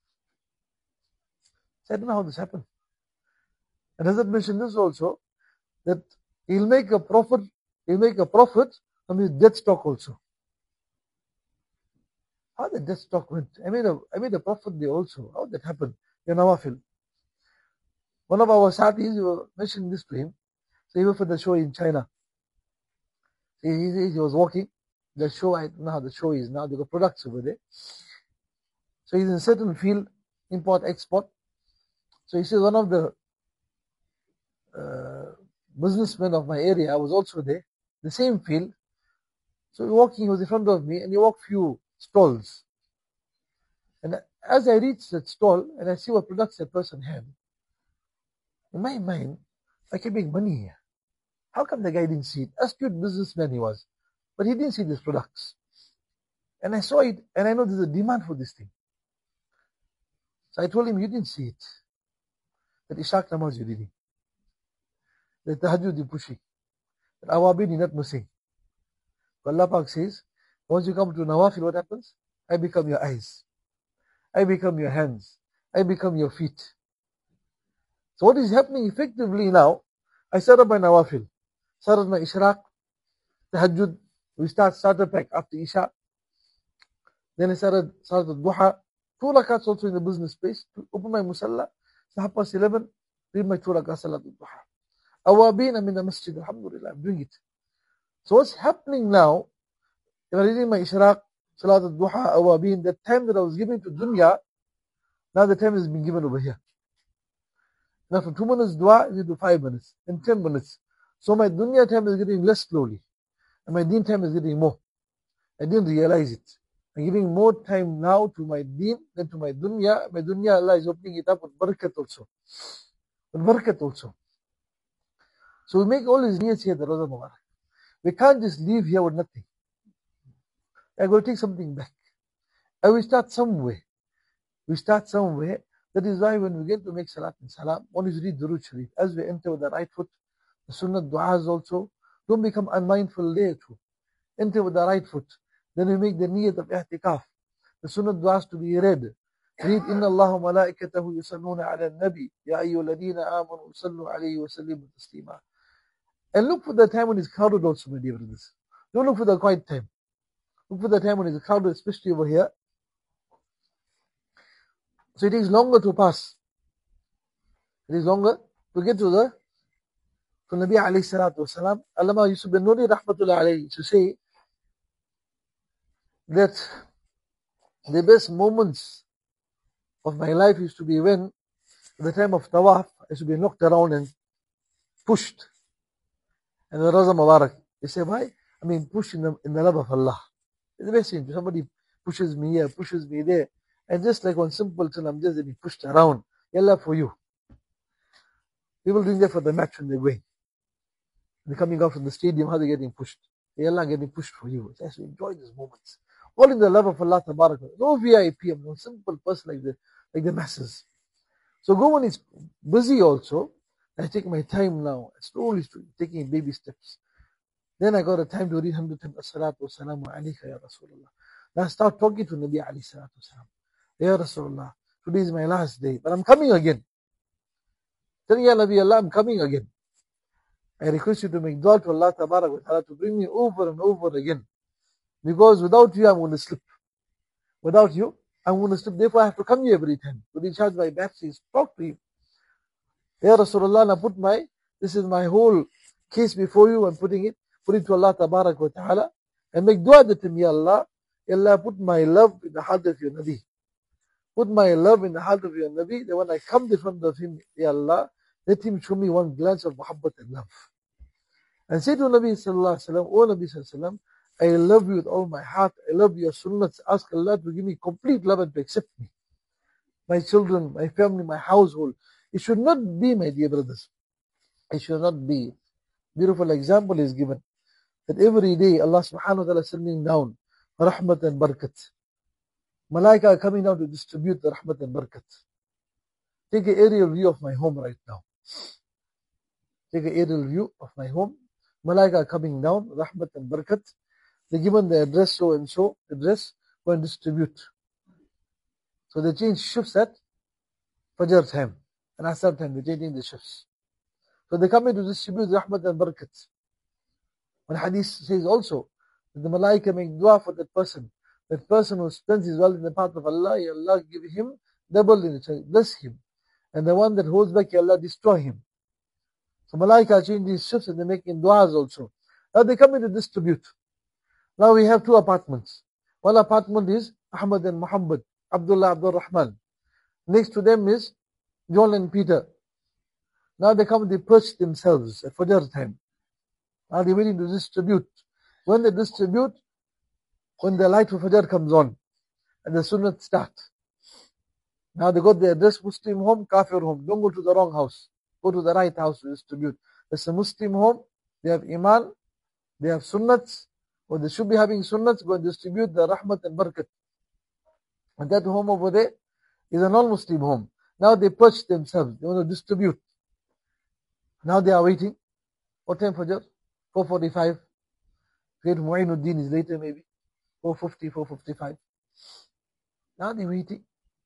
So I don't know how this happened. And Hazrat mentioned this also, that he'll make a profit from his death stock also. How the death stock went? I made a profit there also. How did that happen? In nawafil. One of our satis, we were mentioning this to him. So he went for the show in China. He was walking. The show, I don't know how the show is now. They got products over there. So he's in a certain field, import, export. So he says one of the businessmen of my area was also there, the same field. So walking, he was in front of me, and he walked few stalls. And as I reached that stall, and I see what products that person had, in my mind, I can make money here. How come the guy didn't see it? Astute businessman he was, but he didn't see these products. And I saw it, and I know there's a demand for this thing. So I told him, you didn't see it. That Ishaq Namaz you didn't. That Tahajjud you pushing. That Awabin you're not missing. But Allah Pak says, once you come to Nawafil, what happens? I become your eyes. I become your hands. I become your feet. So what is happening effectively now, I started my Nawafil. Started my Ishraq, Tahajjud. We starter pack after Isha. Then I started Duha. 2 rakats also in the business space. To open my Musalla. 11:30, read my 2 rakats Salat al-Duha. Awabin, I'm in the masjid, alhamdulillah, I'm doing it. So what's happening now, if I'm reading my Ishraq, Salat al-Duha, Awabin, the time that I was giving to dunya, now the time has been given over here. Now from 2 minutes dua, it's into 5 minutes, and 10 minutes. So my dunya time is getting less slowly, and my deen time is getting more. I didn't realize it. I'm giving more time now to my deen than to my dunya. My dunya, Allah is opening it up with barakat also. With barakat also. So we make all these niyats here at the Rawza Mubarak. We can't just leave here with nothing. I'm going to take something back. And we start somewhere. That is why when we get to make salat and salam, one is read Durood Sharif. As we enter with the right foot, the sunnah du'as also, don't become unmindful there too. Enter with the right foot. Then we make the niyat of i'tikaf. The sunnah du'as to be read. Read, Inna Allah wa malaikatahu yusalluna ala nabi, ya ayyuhalladhina amanu sallu alayhi wa sallimu taslima. And look for the time when it's crowded also, my dear brothers. Don't look for the quiet time. Look for the time when it's crowded, especially over here. So it takes longer to pass. It is longer to get to Nabi alayhi salatu wasalam. Allama Yusuf bin Nuri rahmatullah alayhi to say that the best moments of my life used to be when, at the time of tawaf, I used to be knocked around and pushed. And the Rawza Mubarak, they say, why? I mean, pushed in the love of Allah. It's the best thing. Somebody pushes me here, pushes me there. And just like one simple thing, I'm just being pushed around. Yalla for you. People doing that for the match when they're going. They're coming out from the stadium, how they're getting pushed. They are getting pushed for you. It's actually enjoy these moments. All in the love of Allah Tabarak. No VIP, I'm no simple person like the masses. So go when it's busy also. I take my time now, slowly taking baby steps. Then I got a time to read 100 times As-salatu wassalamu alayka ya Rasulullah. Then I start talking to Nabi alayhi salatu wassalam. Ya Rasulullah, today is my last day, but I'm coming again. Tell Ya Nabi Allah, I'm coming again. I request you to make dua to Allah Tabarak wa Ta'ala to bring me over and over again. Because without you, I'm going to slip. Without you, I'm going to slip. Therefore, I have to come here every time to recharge my batteries. Talk to him. Ya Rasulullah, now this is my whole case before you. I'm putting it to Allah Tabarak wa Ta'ala and make dua with him, Ya Allah. Ya Allah, put my love in the heart of your Nabi. Put my love in the heart of your Nabi. That when I come in front of him, Ya Allah, let him show me one glance of muhabbat and love. And say to Nabi Sallallahu Alaihi Wasallam, O Nabi Sallallahu Alaihi Wasallam, I love you with all my heart. I love your sunnahs. Ask Allah to give me complete love and to accept me. My children, my family, my household. It should not be, my dear brothers. It should not be. Beautiful example is given. That every day Allah subhanahu wa ta'ala is sending down rahmat and barakat. Malaika are coming down to distribute the rahmat and barakat. Take an aerial view of my home right now. Take an aerial view of my home. Malaika are coming down, rahmat and barakat. They're given the address, so and so, address, go and distribute. So they change shifts at Fajr time and Asr time, they're changing the shifts. So they come in to distribute rahmat and barakat. One hadith says also that the malaika make dua for that person. That person who spends his wealth in the path of Allah, Ya Allah give him double in it, bless him. And the one that holds back, Ya Allah destroy him. So malaika change these shifts and they make in duas also. Now they come in to distribute. Now we have two apartments. One apartment is Ahmad and Muhammad, Abdullah, Abdul Rahman. Next to them is John and Peter. Now they come, they perch themselves at Fajr time. Now they're waiting to distribute. When they distribute, when the light of Fajr comes on, and the Sunnat start. Now they got the address, Muslim home, Kafir home. Don't go to the wrong house. Go to the right house to distribute. It's a Muslim home, they have Iman, they have Sunnats, or they should be having Sunnats, go and distribute the Rahmat and Barakat. And that home over there is a non-Muslim home. Now they perch themselves, they want to distribute. Now they are waiting. What time Fajr? 4:45. Great Mu'inuddin is later maybe. 4:50, 4:55. Now they're waiting.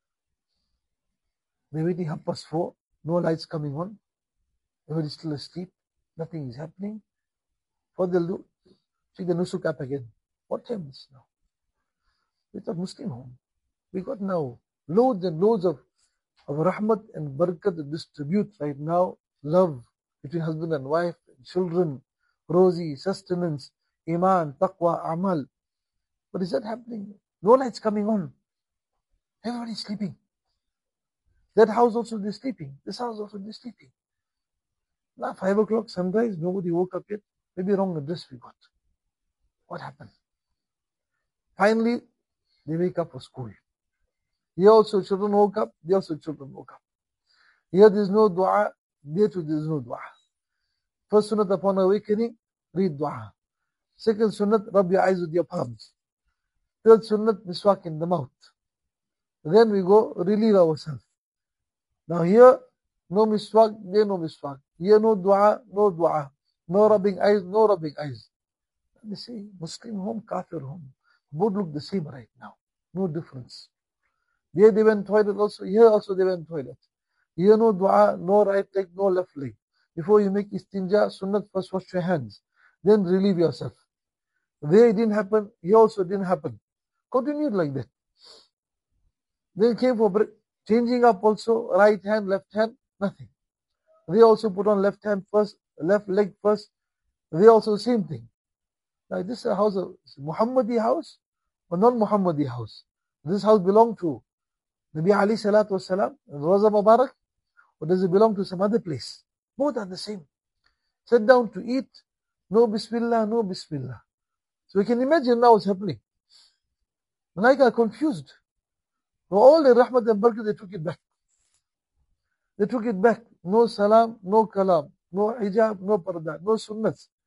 They're waiting 4:30. No lights coming on. Everybody's still asleep. Nothing is happening. What they'll do? Check the nusuk app again. What time is now? It's a Muslim home. We got now loads and loads of rahmat and barakat to distribute right now. Love between husband and wife, and children, rosy, sustenance, iman, taqwa, amal. But is that happening? No lights coming on. Everybody's sleeping. That house also they're sleeping. This house also they're sleeping. Now 5 o'clock sunrise, nobody woke up yet. Maybe wrong address we got. What happened? Finally, they wake up for school. Here also children woke up, there also children woke up. Here there's no dua, there too there's no dua. First sunnat upon awakening, read dua. Second sunnat, rub your eyes with your palms. Third sunnat, miswak in the mouth. Then we go relieve ourselves. Now here, no miswak, there no miswak. Here no dua, no dua. No rubbing eyes, no rubbing eyes. They say, Muslim home, Kafir home. Both look the same right now. No difference. There they went toilet also, here also they went toilet. Here no dua, no right leg, no left leg. Before you make istinja, sunnat, first wash your hands. Then relieve yourself. There it didn't happen, here also didn't happen. Continued like that. Then came for changing up also, right hand, left hand, nothing. They also put on left hand first, left leg first. They also same thing. Now this is a house, Muhammadi house or non-Muhammadi house. This house belong to Nabi Ali Salatu Wasalam, Roza Mubarak, or does it belong to some other place? Both are the same. Sit down to eat, no Bismillah, no Bismillah. So we can imagine now what's happening. Malaika are confused. So all the rahmat and barakah, they took it back. They took it back. No salam, no kalam, no hijab, no parda, no sunnats.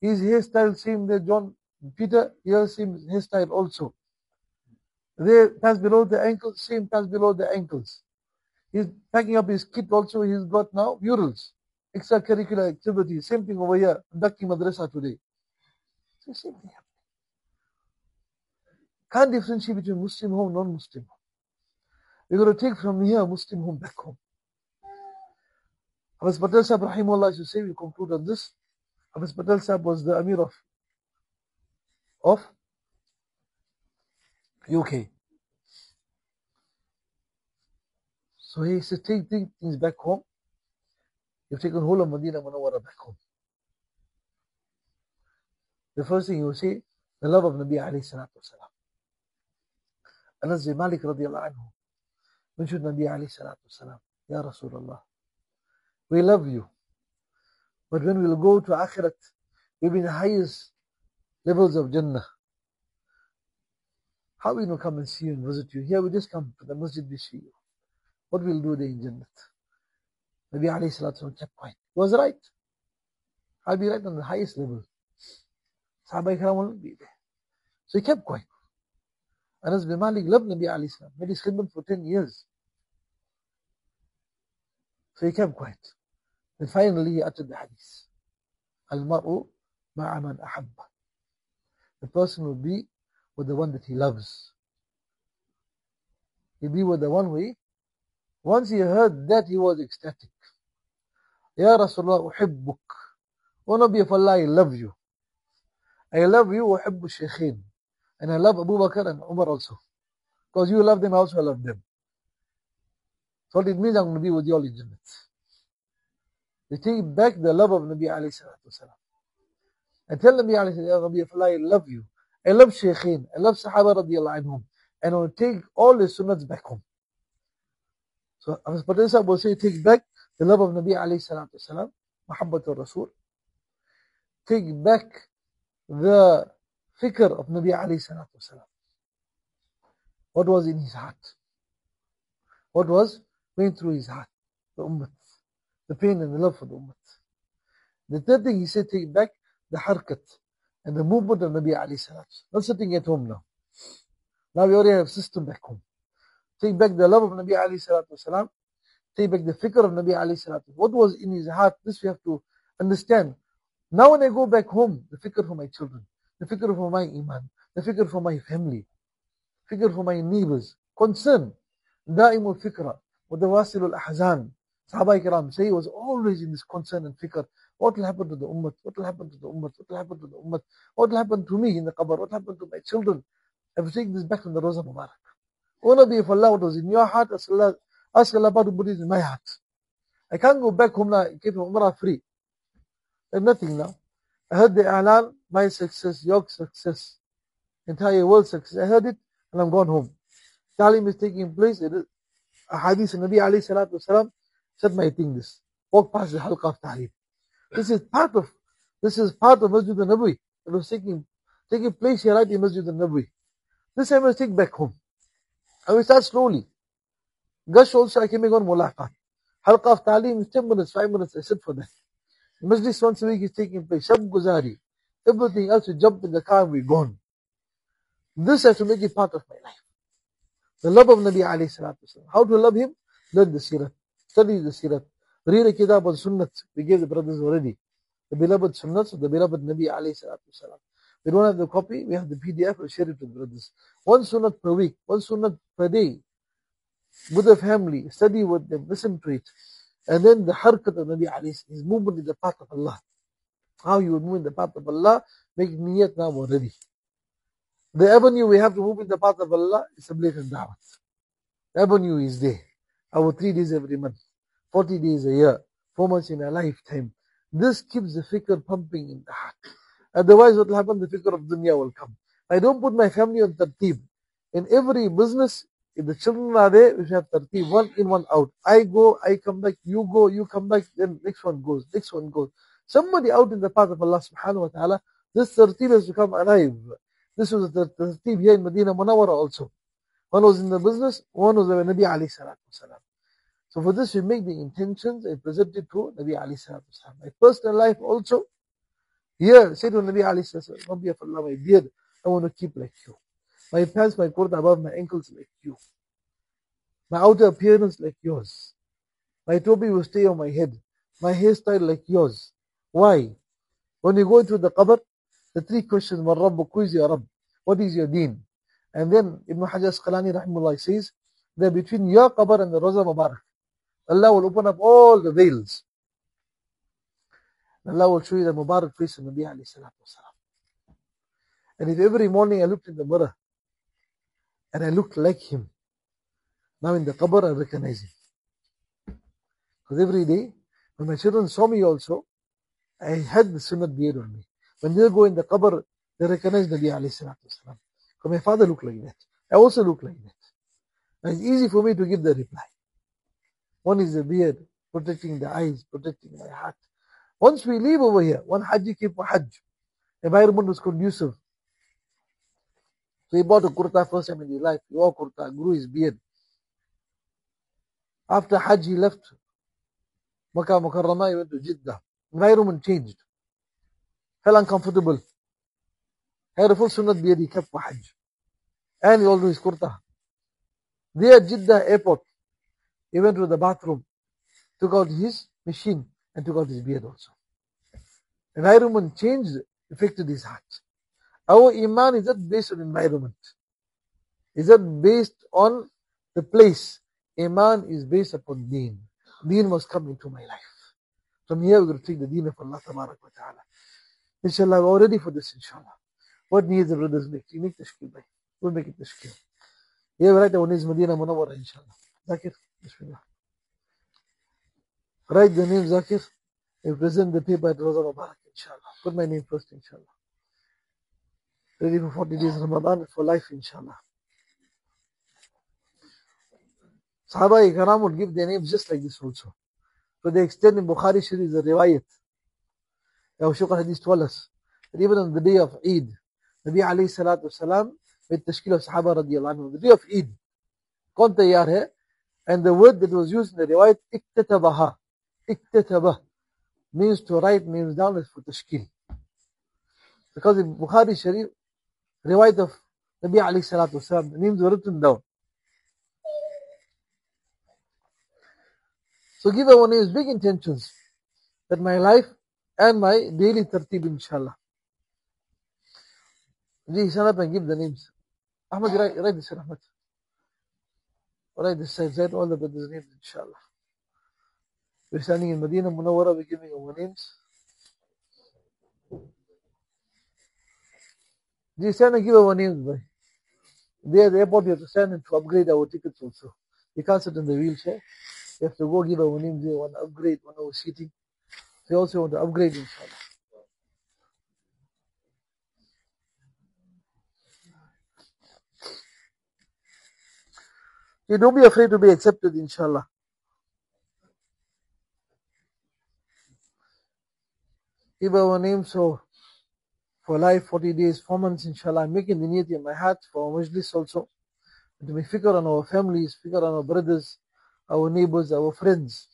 His hairstyle same there, Peter, here same hairstyle also. There, past below the ankles, same past below the ankles. He's packing up his kit also. He's got now murals, extracurricular activities. Same thing over here, conducting madrasa today. So same thing happening. Can't differentiate between Muslim home, non-Muslim home. We're going to take from here Muslim home back home. Hafiz Patel Sahib, rahimahullah, as you say, we conclude on this. Hafiz Patel Sahib was the Amir of UK. So he said, take things back home. You've taken whole of Medina Munawwara back home. The first thing he will say, the love of Nabi alayhi salatu wasalam. Anas bin Malik radiallahu anhu mentioned Nabi alayhi salatu wasalam, Ya Rasulullah, we love you. But when we'll go to Akhirat, we'll be in the highest levels of Jannah. How we will come and see you and visit you? Here we just come to the masjid, we see you. What we'll do there in Jannah? Nabi alayhi salatu wasalam kept quiet. He was right. I'll be right on the highest level. Sahaba Ikram will not be there. So he kept quiet. Anas bin Malik loved Nabi alayhi salam, made his khidmat for 10 years. So he kept quiet. Then finally he uttered the hadith. Al-mar'u ma'a man ahabba. The person will be with the one that he loves. He'll be with the one who once he heard that, he was ecstatic. Ya Rasulullah, uhibbuk. O Nabi of Allah, I love you. I love you, uhibbu shaykhin. And I love Abu Bakr and Umar also. Because you love them, I also love them. So it means I'm going to be with you all in Jannah. They take back the love of Nabi alayhi salatu wasalam. And tell Nabi alayhi salatu wasalam, Nabi of Allah, I love you. I love shaykhin. I love Sahaba radiallahu anhum. And I will take all the sunnahs back home. So Hafiz Patel Sahib will say, take back the love of Nabi alayhi salatu wasalam, Muhabbatul Rasul. Take back the fikr of Nabi alayhi salatu wasalam. What was in his heart? What was going through his heart? The ummah. The pain and the love for the ummah. The third thing he said, take back the harkat and the movement of Nabi alayhi salatu. Not sitting at home now. Now we already have system back home. Take back the love of Nabi alayhi salatu wasalam. Take back the fikr of Nabi alayhi salatu. What was in his heart? This we have to understand. Now when I go back home, the fikr for my children, the fikr for my iman, the fikr for my family, fikr for my neighbors, concern, da'imul fikra, wa dawasilul ahzan. Sahaba Ikram say he was always in this concern and fikr. What will happen to the ummah? What will happen to the ummah? What will happen to the ummah? What will happen to me in the qabr? What will happen to my children? I've taken this back from the Roza Mubarak. O Nabi of Allah, what was in your heart, ask Allah to put it in my heart. I can't go back home now, I came from Umrah free. I have nothing now. I heard the A'lan, my success, your success, entire world success. I heard it and I'm gone home. Talim is taking place. It is a hadith of Nabi alayhi salatu wasalam said my thing this. Walk past the halqa of Talim. This is part of Masjid al-Nabawi. It was taking place here right in Masjid al-Nabawi. This I must take back home. I will start slowly. Gush also I can make on mulaqat. Halqa of Talim is 10 minutes, 5 minutes, I sit for that. Majlis once a week is taking place. Shab Guzari. Everything else we jump in the car and we're gone. This has to make it part of my life. The love of Nabi alayhi salatu wasalam. How to love him? Learn the sirat. Study the sirat. Read a kitab on sunnat. We gave the brothers already. The beloved sunnats of the beloved Nabi alayhi salatu wasalam. We don't have the copy, we have the PDF, we'll share it with brothers. One sunnat per week, one sunnat per day. With the family, study with them, listen to it. And then the harkat of Nabi alayhi, his movement in the path of Allah. How you would move in the path of Allah, make niyat now already. The avenue we have to move in the path of Allah is Tabligh and Da'wat. The avenue is there. Our 3 days every month, 40 days a year, 4 months in a lifetime. This keeps the fikr pumping in the heart. Otherwise what will happen? The fikr of dunya will come. I don't put my family on tartib. In every business, if the children are there, we should have tartib, one in, one out. I go, I come back, you go, you come back, then next one goes, next one goes. Somebody out in the path of Allah subhanahu wa ta'ala, this tartib has become alive. This was the tartib here in Medina Munawwara also. One was in the business, one was the Nabi alayhi salatu wasalam. So for this we make the intentions and present it to Nabi alayhi salatu wasalam. My personal life also, Here, say to Nabi alayhi salam, Nabi of Allah, my beard, I want to keep like you. My pants, my kurta above my ankles like you. My outer appearance like yours. My topi will stay on my head. My hairstyle like yours. Why? When you go into the qabr, the three questions, Man Rabbuk, who is your Rabb? What is your deen? And then Ibn Hajar Asqalani rahimahullah says that between your qabr and the Rawza Mubarak, Allah will open up all the veils. Allah will show you the Mubarak face of Nabi alayhi salatu wasalam. And if every morning I looked in the mirror and I looked like him, now in the qabr I recognize him. Because every day, when my children saw me also, I had the sunnat beard on me. When they go in the qabr, they recognize Nabi alayhi salatu wasalam. Because my father looked like that. I also look like that. And it's easy for me to give the reply. One is the beard, protecting the eyes, protecting my heart. Once we leave over here, one Hajji came for Hajj. Environment was conducive. So he bought a kurta first time in his life. He wore kurta, grew his beard. After Hajj, he left Makkah Mukarramah, he went to Jeddah. Environment changed. Felt uncomfortable. Had a full sunnat beard, he kept for Hajj. And he also his kurta. There at Jeddah airport, he went to the bathroom, took out his machine, and took out his beard also. Environment changed, affected his heart. Our iman is not based on environment. Is not based on the place. Iman is based upon deen. Deen must come into my life. From here we're going to take the deen of Allah Tabarak wa Ta'ala. Inshallah, we're all ready for this, inshallah. What needs the brothers make? You make tashkil, bhai. We'll make it tashkil. Here we write the one is Medina Munawwara, inshallah. Zakir, bismillah. Write the name Zakir. You present the paper at Rawza Mubarak, inshallah. Put my name first, inshallah. Ready for 40 days Ramadan, for life, inshallah. Sahaba Ikram would give their names just like this also. So they extend in Bukhari Sharif the riwayat. Abu Shukr Hadith told us that even on the day of Eid, Nabi alayhi salatu wasalam made tashkil of Sahaba radiyallahu anhu. The day of Eid, kaun tayyar hai? And the word that was used in the riwayat, iktatabaha. Iktatabah means to write names down as for tashkil. Because in Bukhari Sharif, riwayat of Nabi alayhi salatu wasalam, the names were written down. So give our names big intentions that my life and my daily tartib, inshallah. Ji, stand up and give the names. Ahmad, write this, Ahmad. Write this side, write all the brothers' names, inshallah. We're standing in Medina Munawwara, we're giving our names. Ji, stand and give our names, boy. There at the airport, you have to stand and to upgrade our tickets also. You can't sit in the wheelchair. You have to go give our names. They want to upgrade on our seating. They also want to upgrade, inshallah. You don't be afraid to be accepted, inshallah. Give our names so for life, 40 days, 4 months, inshallah. I'm making the niyat in my heart for our majlis also. And to be fikr on our families, fikr on our brothers, our neighbors, our friends.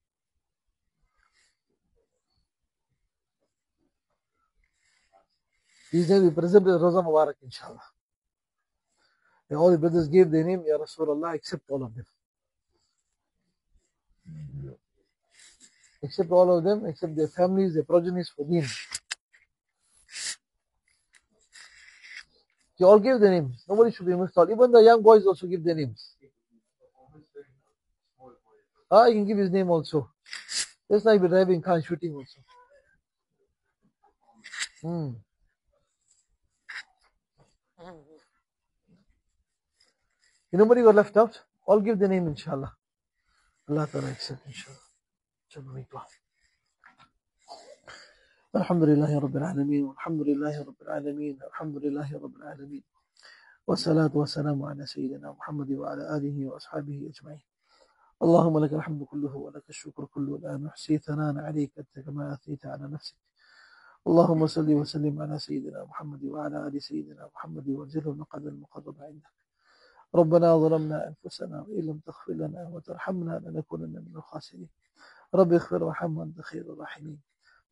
These names we presented at Rawza Mubarak, inshallah. And all the brothers gave their name, Ya Rasulullah, accept all of them. Accept all of them, accept their families, their progenies for deen. They all gave their names. Nobody should be missed out. Even the young boys also give their names. I can give his name also. Let's not be driving car and shooting also. Nobody got left out. All give their name, inshallah. Allah Ta'ala accept, inshallah. الحمد لله رب العالمين والحمد لله رب العالمين الحمد لله رب العالمين والصلاة والسلام على سيدنا محمد وعلى آله وأصحابه أجمعين. اللهم لك الحمد كله ولك الشكر كله لا نحصي ثناء عليك أنت كما أثنيت على نفسك. اللهم صل وسلم على سيدنا محمد وعلى آل سيدنا محمد وانزله المقعد المقرب عندك. ربنا ظلمنا أنفسنا وإن لم تغفر لنا وترحمنا لنكونن من الخاسرين. رب اغفر وارحم وأنت خير الراحمين.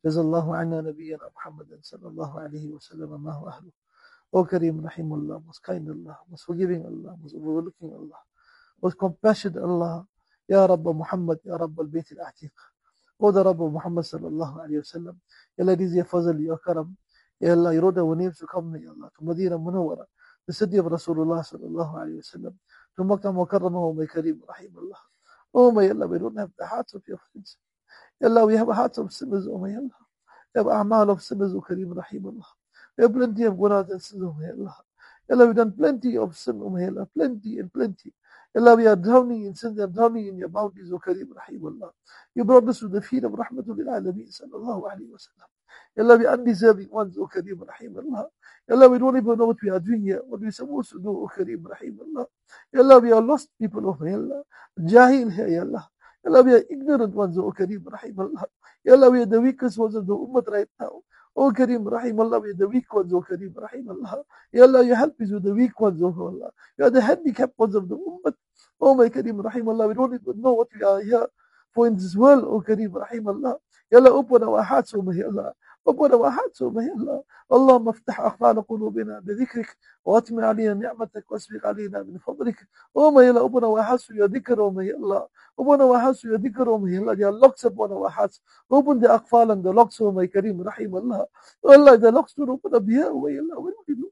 جزا الله عنا نبينا محمد صلى الله عليه وسلم ما هو أهله. O Kareem Rahimullah, most kind Allah, most forgiving Allah, most overlooking Allah, most compassionate Allah. Ya Rabba Muhammad, Ya Rabba al-Bayt al-Atiq. O the Rabba Muhammad sallallahu alayhi wa sallam. Ya Allah, it is your fazl, your karam. Ya Allah, you wrote our names to come, Ya Allah, to Medina Munawwara, the city of Rasulullah sallallahu alayhi wa sallam, to Makkah Mukarramah, O my Kareem Rahimullah. Oh my Allah, we don't have the hearts of your friends. Ya Allah, we have hearts of sinners, O my Allah. We have a'mal of sinners, O Kareem Rahimullah. We have plenty of gunas and sins, O my Allah. Ya Allah, we've done plenty of sin, O my Allah, plenty and plenty. Ya Allah, we are drowning in sins and drowning in your bounties, O Kareem Rahimullah. You brought us to the feet of Rahmatul Alameen, sallallahu alayhi wa sallam. Ya Allah, we are undeserving ones, O Kareem Rahimullah. Ya Allah, we don't even know what we are doing here, what we're supposed to do, O Kareem Rahimullah. Ya Allah, we are lost people, O my Allah. Jahil here, Ya Allah. Ya Allah, we are ignorant ones, O Kareem Rahimullah. Ya Allah, we are the weakest ones of the ummah right now. O Kareem Rahimullah, we are the weak ones, O Kareem Rahimullah. Ya Allah, you help us with the weak ones, O Allah. You are the handicapped ones of the ummah. O my Kareem Rahimullah, we don't even know what we are here for in this world, O Kareem Rahimullah. Ya Allah, open our hearts, O my Allah. Open our hearts, O my Allah. اللهم افتح أقفال قلوبنا بذكرك وأتم علينا نعمتك واسبق علينا من فضلك. Oh my Allah, open our hearts to your dhikr, O my Allah. Open our hearts to your dhikr, O my Allah. There are locks upon our hearts. Open the aqfal and the locks, O my Kareem Rahimullah. Oh Allah, the locks don't open up here, O my Allah. When will you do?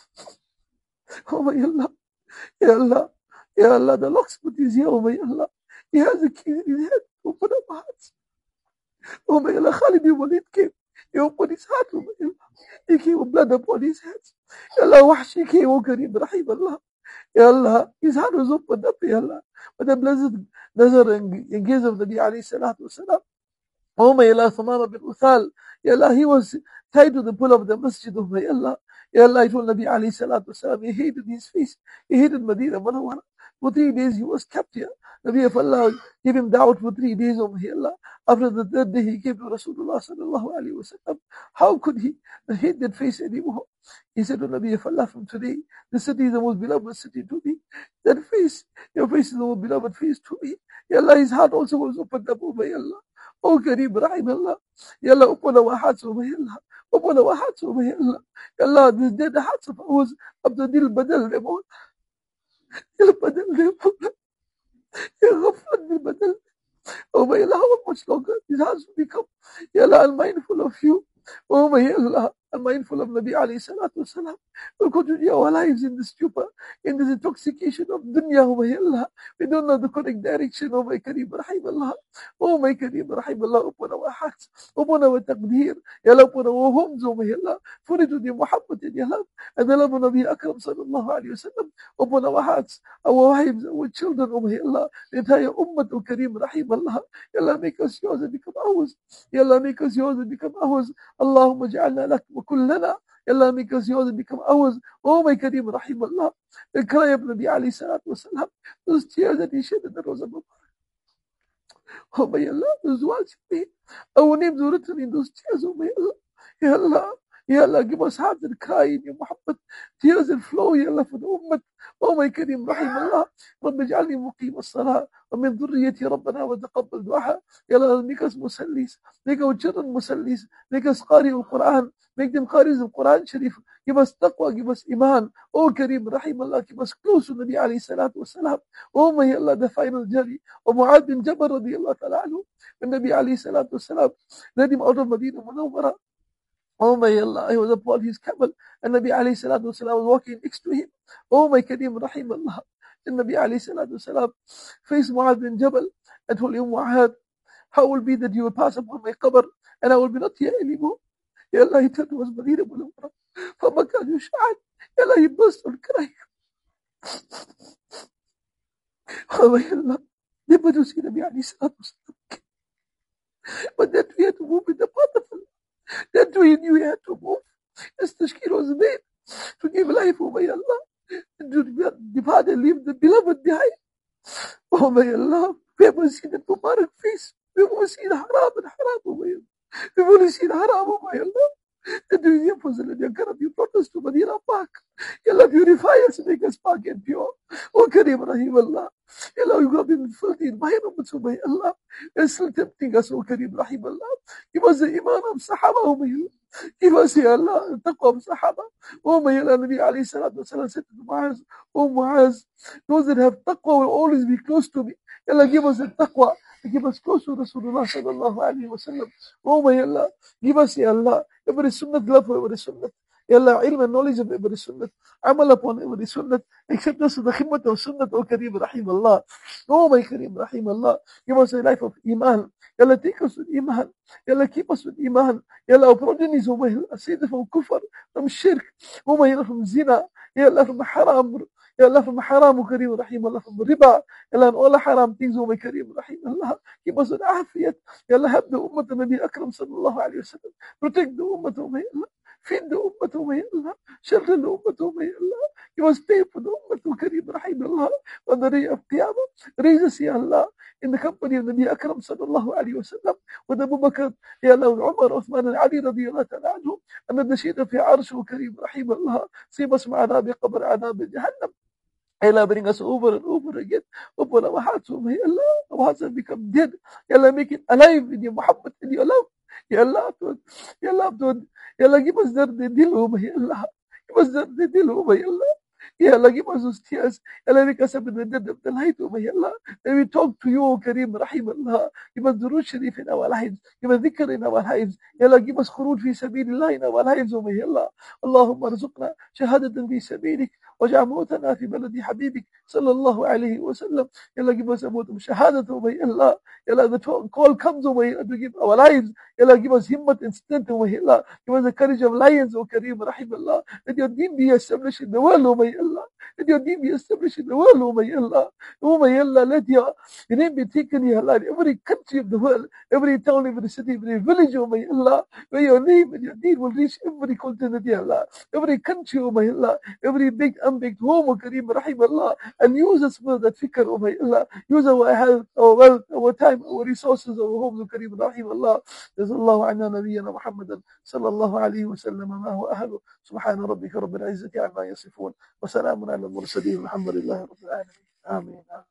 Oh my Allah. Ya Allah. Ya Allah, the locksmith is here, O my Allah. He has a key in his head. Open up our hearts. Oh my Allah, Khalid ibn Walid came. He opened his heart, O my Allah. He came with blood upon his head. Ya Allah, Wahshi came, O Kareem Rahimullah. Ya Allah, his heart was opened up, Ya Allah. But the blessed Nazar in gaze of the Nabi alayhi salatu wasalam. Oh my Allah, Thamama bin Uthal. Ya Allah, he was tied to the pull of the masjid, oh my Allah. Ya Allah, I told Nabi alayhi salatu wasalam, he hated his face. He hated Medina Munawwara. For 3 days he was kept here. Nabi of Allah gave him doubt for 3 days, oh my Allah. After the 3rd day he came to Rasulullah sallallahu alayhi wa sallam. How could he hate that face anymore? He said to Nabi of Allah, from today, the city is the most beloved city to me. That face, your face is the most beloved face to me. Ya Allah, his heart also was opened up, oh my Allah. Oh Kareem Rahimullah. Ya Allah, open our hearts, oh my Allah. Open our hearts, oh my Allah. Ya Allah, this day the hearts of ours, of the dil badal lemon. Dil badal lemon. Ya ghaflan dil badal. Oh my Allah, how much longer his hearts will become, Ya Allah, unmindful of you. Oh my Allah, unmindful of Nabi alayhi salatu wasalam. We'll continue our lives in this stupor, in this intoxication of dunya, oh my Allah. We don't know the correct direction, oh my Kareem Rahimullah. Oh my Kareem Rahimullah, open our hearts, open our taqdeer, Ya Allah, open our homes, oh my Allah. For it to be Muhammad and Ya Allah, and the love of Nabi Akram sallallahu alayhi wa sallam. Open our hearts, our wives, our children, oh my Allah. The entire ummah, oh Kareem Rahimullah. Ya Allah, make us yours and become ours. Ya Allah, make us yours and become ours. Allahumma ja'alna lak wa kullana. Ya Allah, make us yours and become ours. Oh my Kareem Rahimullah. The cry of Nabi alayhi salatu wasalam. Those tears that he shed in the Rosa Mubarak. Oh my Allah, those words he made. Our names were written in those tears, oh my Allah. Ya Allah. Ya Allah, give us hearts that cry in your Muhammad. Tears that flow, Ya Allah, for the ummah. Oh my Kareem Rahimullah. رب اجعلني مقيم الصلاة ومن ذريتي ربنا وتقبل دعاء. Ya Allah, make us musallis. Make our children musallis. Make us qari al-Quran. Make them qaris al-Quran Sharif. Give us taqwa, give us iman. Oh Kareem Rahimullah, keep us close to Nabi alayhi salatu wasalam. Oh my Allah, the final journey of Mu'adh bin Jabal radiyallahu ta'ala anhu. When Nabi alayhi salatu wasalam led him out of Medina Munawwara. Oh my Allah, he was upon his camel, and Nabi alayhi salatu wasalam was walking next to him. Oh my Kareem Rahimullah. And Nabi alayhi salatu wasalam faced Mu'adh bin Jabal and told him, Mu'adh, how will it be that you will pass upon my qabr and I will be not here anymore? Ya Allah, he turned towards Medina Munawwara. فَمَكَانُ يُشْعَدْ. Ya Allah, he burst on crying. Oh my Allah, never to see Nabi alayhi salatu wasalam. But that we had to move in the path of Allah. That we knew we had to move. As Tashkir was made to give life, oh my Allah, and to depart and leave the beloved behind. Oh my Allah, we have only seen the Mubarak face. We have only seen haram and haram, oh my Allah. We have only seen haram, oh my Allah. And we have Azza wa Jalla, you brought us to Medina Park. Ya Allah, purify us, make us park and pure. Oh Kareem Rahim Allah. Ya Allah, you got been filthy in my ummah, oh my Allah. You're still tempting us, oh Kareem Rahim Allah. Give us the iman of Sahaba, oh my Allah. Give us, Ya Allah, the taqwa of Sahaba. Oh my Allah, Nabi alayhi salatu wasalam said to Muaz, oh Muaz, those that have taqwa will always be close to me. Ya Allah, give us the taqwa. Give us close to Rasulullah sallallahu alayhi wa sallam. Oh my Allah, give us, Ya Allah, every sunnah, love for every sunnah. Ya Allah, ilm and knowledge of every sunnah. Amal upon every sunnah. Accept us to the khidmat of sunnah, O Kareem Rahim Allah. Oh my Kareem Rahim Allah. Give us a life of iman. Ya Allah, take us with iman. Ya Allah, keep us with iman. Ya Allah, our progenies, oh my Allah, save us from kufr, from shirk. Oh my Allah, from zina. Ya Allah, from haram. Ya Allah, from haram, O Kareem Rahim Allah, from riba. Ya Allah, and all haram things, O my Kareem Rahim Allah. Keep us with afiyat. Ya Allah, have the ummah of Nabi Akram sallallahu alayhi wa sallam. Protect the ummah, O my Allah. Feed the ummah, O my Allah. Shelter the ummah, O my Allah. You must pay for the ummah, O Kareem Rahim Allah. On the day of Qiyamah, raise us, Ya Allah, in the company of Nabi Akram sallallahu alayhi wa sallam. With Abu Bakr, Ya Allah, with Umar, Uthman, and Ali radiyallahu ta'ala anhum. And the Nasheeda fi Arsh, O Kareem Rahim Allah. Save us from adab qabr, adab Jahannam. Allah, bring us over and over again. Open our hearts, oh my Allah. Our hearts have become dead. Ya Allah, make it alive in your Muhammad, in your love. Ya Allah, Ya Allah, Ya Allah, give us dard dil, oh my Allah. Give us dard dil, oh my Allah. Ya Allah, give us those tears. Ya Allah, make us up in the dead of the light, oh my Allah. Then we talk to you, O Kareem Rahim Allah. Give us durood sharif in our lives. Give us dhikr in our lives. Ya Allah, give us khurooj fi sabilillah in our lives, oh my Allah. Allahumma arzuqna shahadatan fi sabilik. واجعل موتنا في بلد حبيبك صلى الله عليه وسلم. Ya Allah, give us a mood of shahadat, oh my Allah. Ya Allah, the call comes, oh my Allah, to give our lives. Ya Allah, give us himmat and strength, oh my Allah. Give us the courage of lions, oh Kareem Rahim Allah. Let your deen be established in the world, oh my Allah. Let your deen be established in the world, oh my Allah. Oh my Allah, let your name be taken, Ya Allah, in every country of the world, every town, every city, every village, oh my Allah. Where your name and your deen will reach every continent, Ya Allah. Every country, oh my Allah. Every big unbaked home, O Kareem Rahim Allah, and use us for that fikr, O my Allah. Use our health, our wealth, our time, our resources, our homes, O Kareem Rahim Allah. Jazallahu anna nabiyyana Muhammadan sallallahu alayhi wa sallam ma huwa ahlu. Subhana rabbika rabbil izzati amma yasifun. Wa salamun ala al-mursaleen. Alhamdulillahi rabbil alamin. Ameen.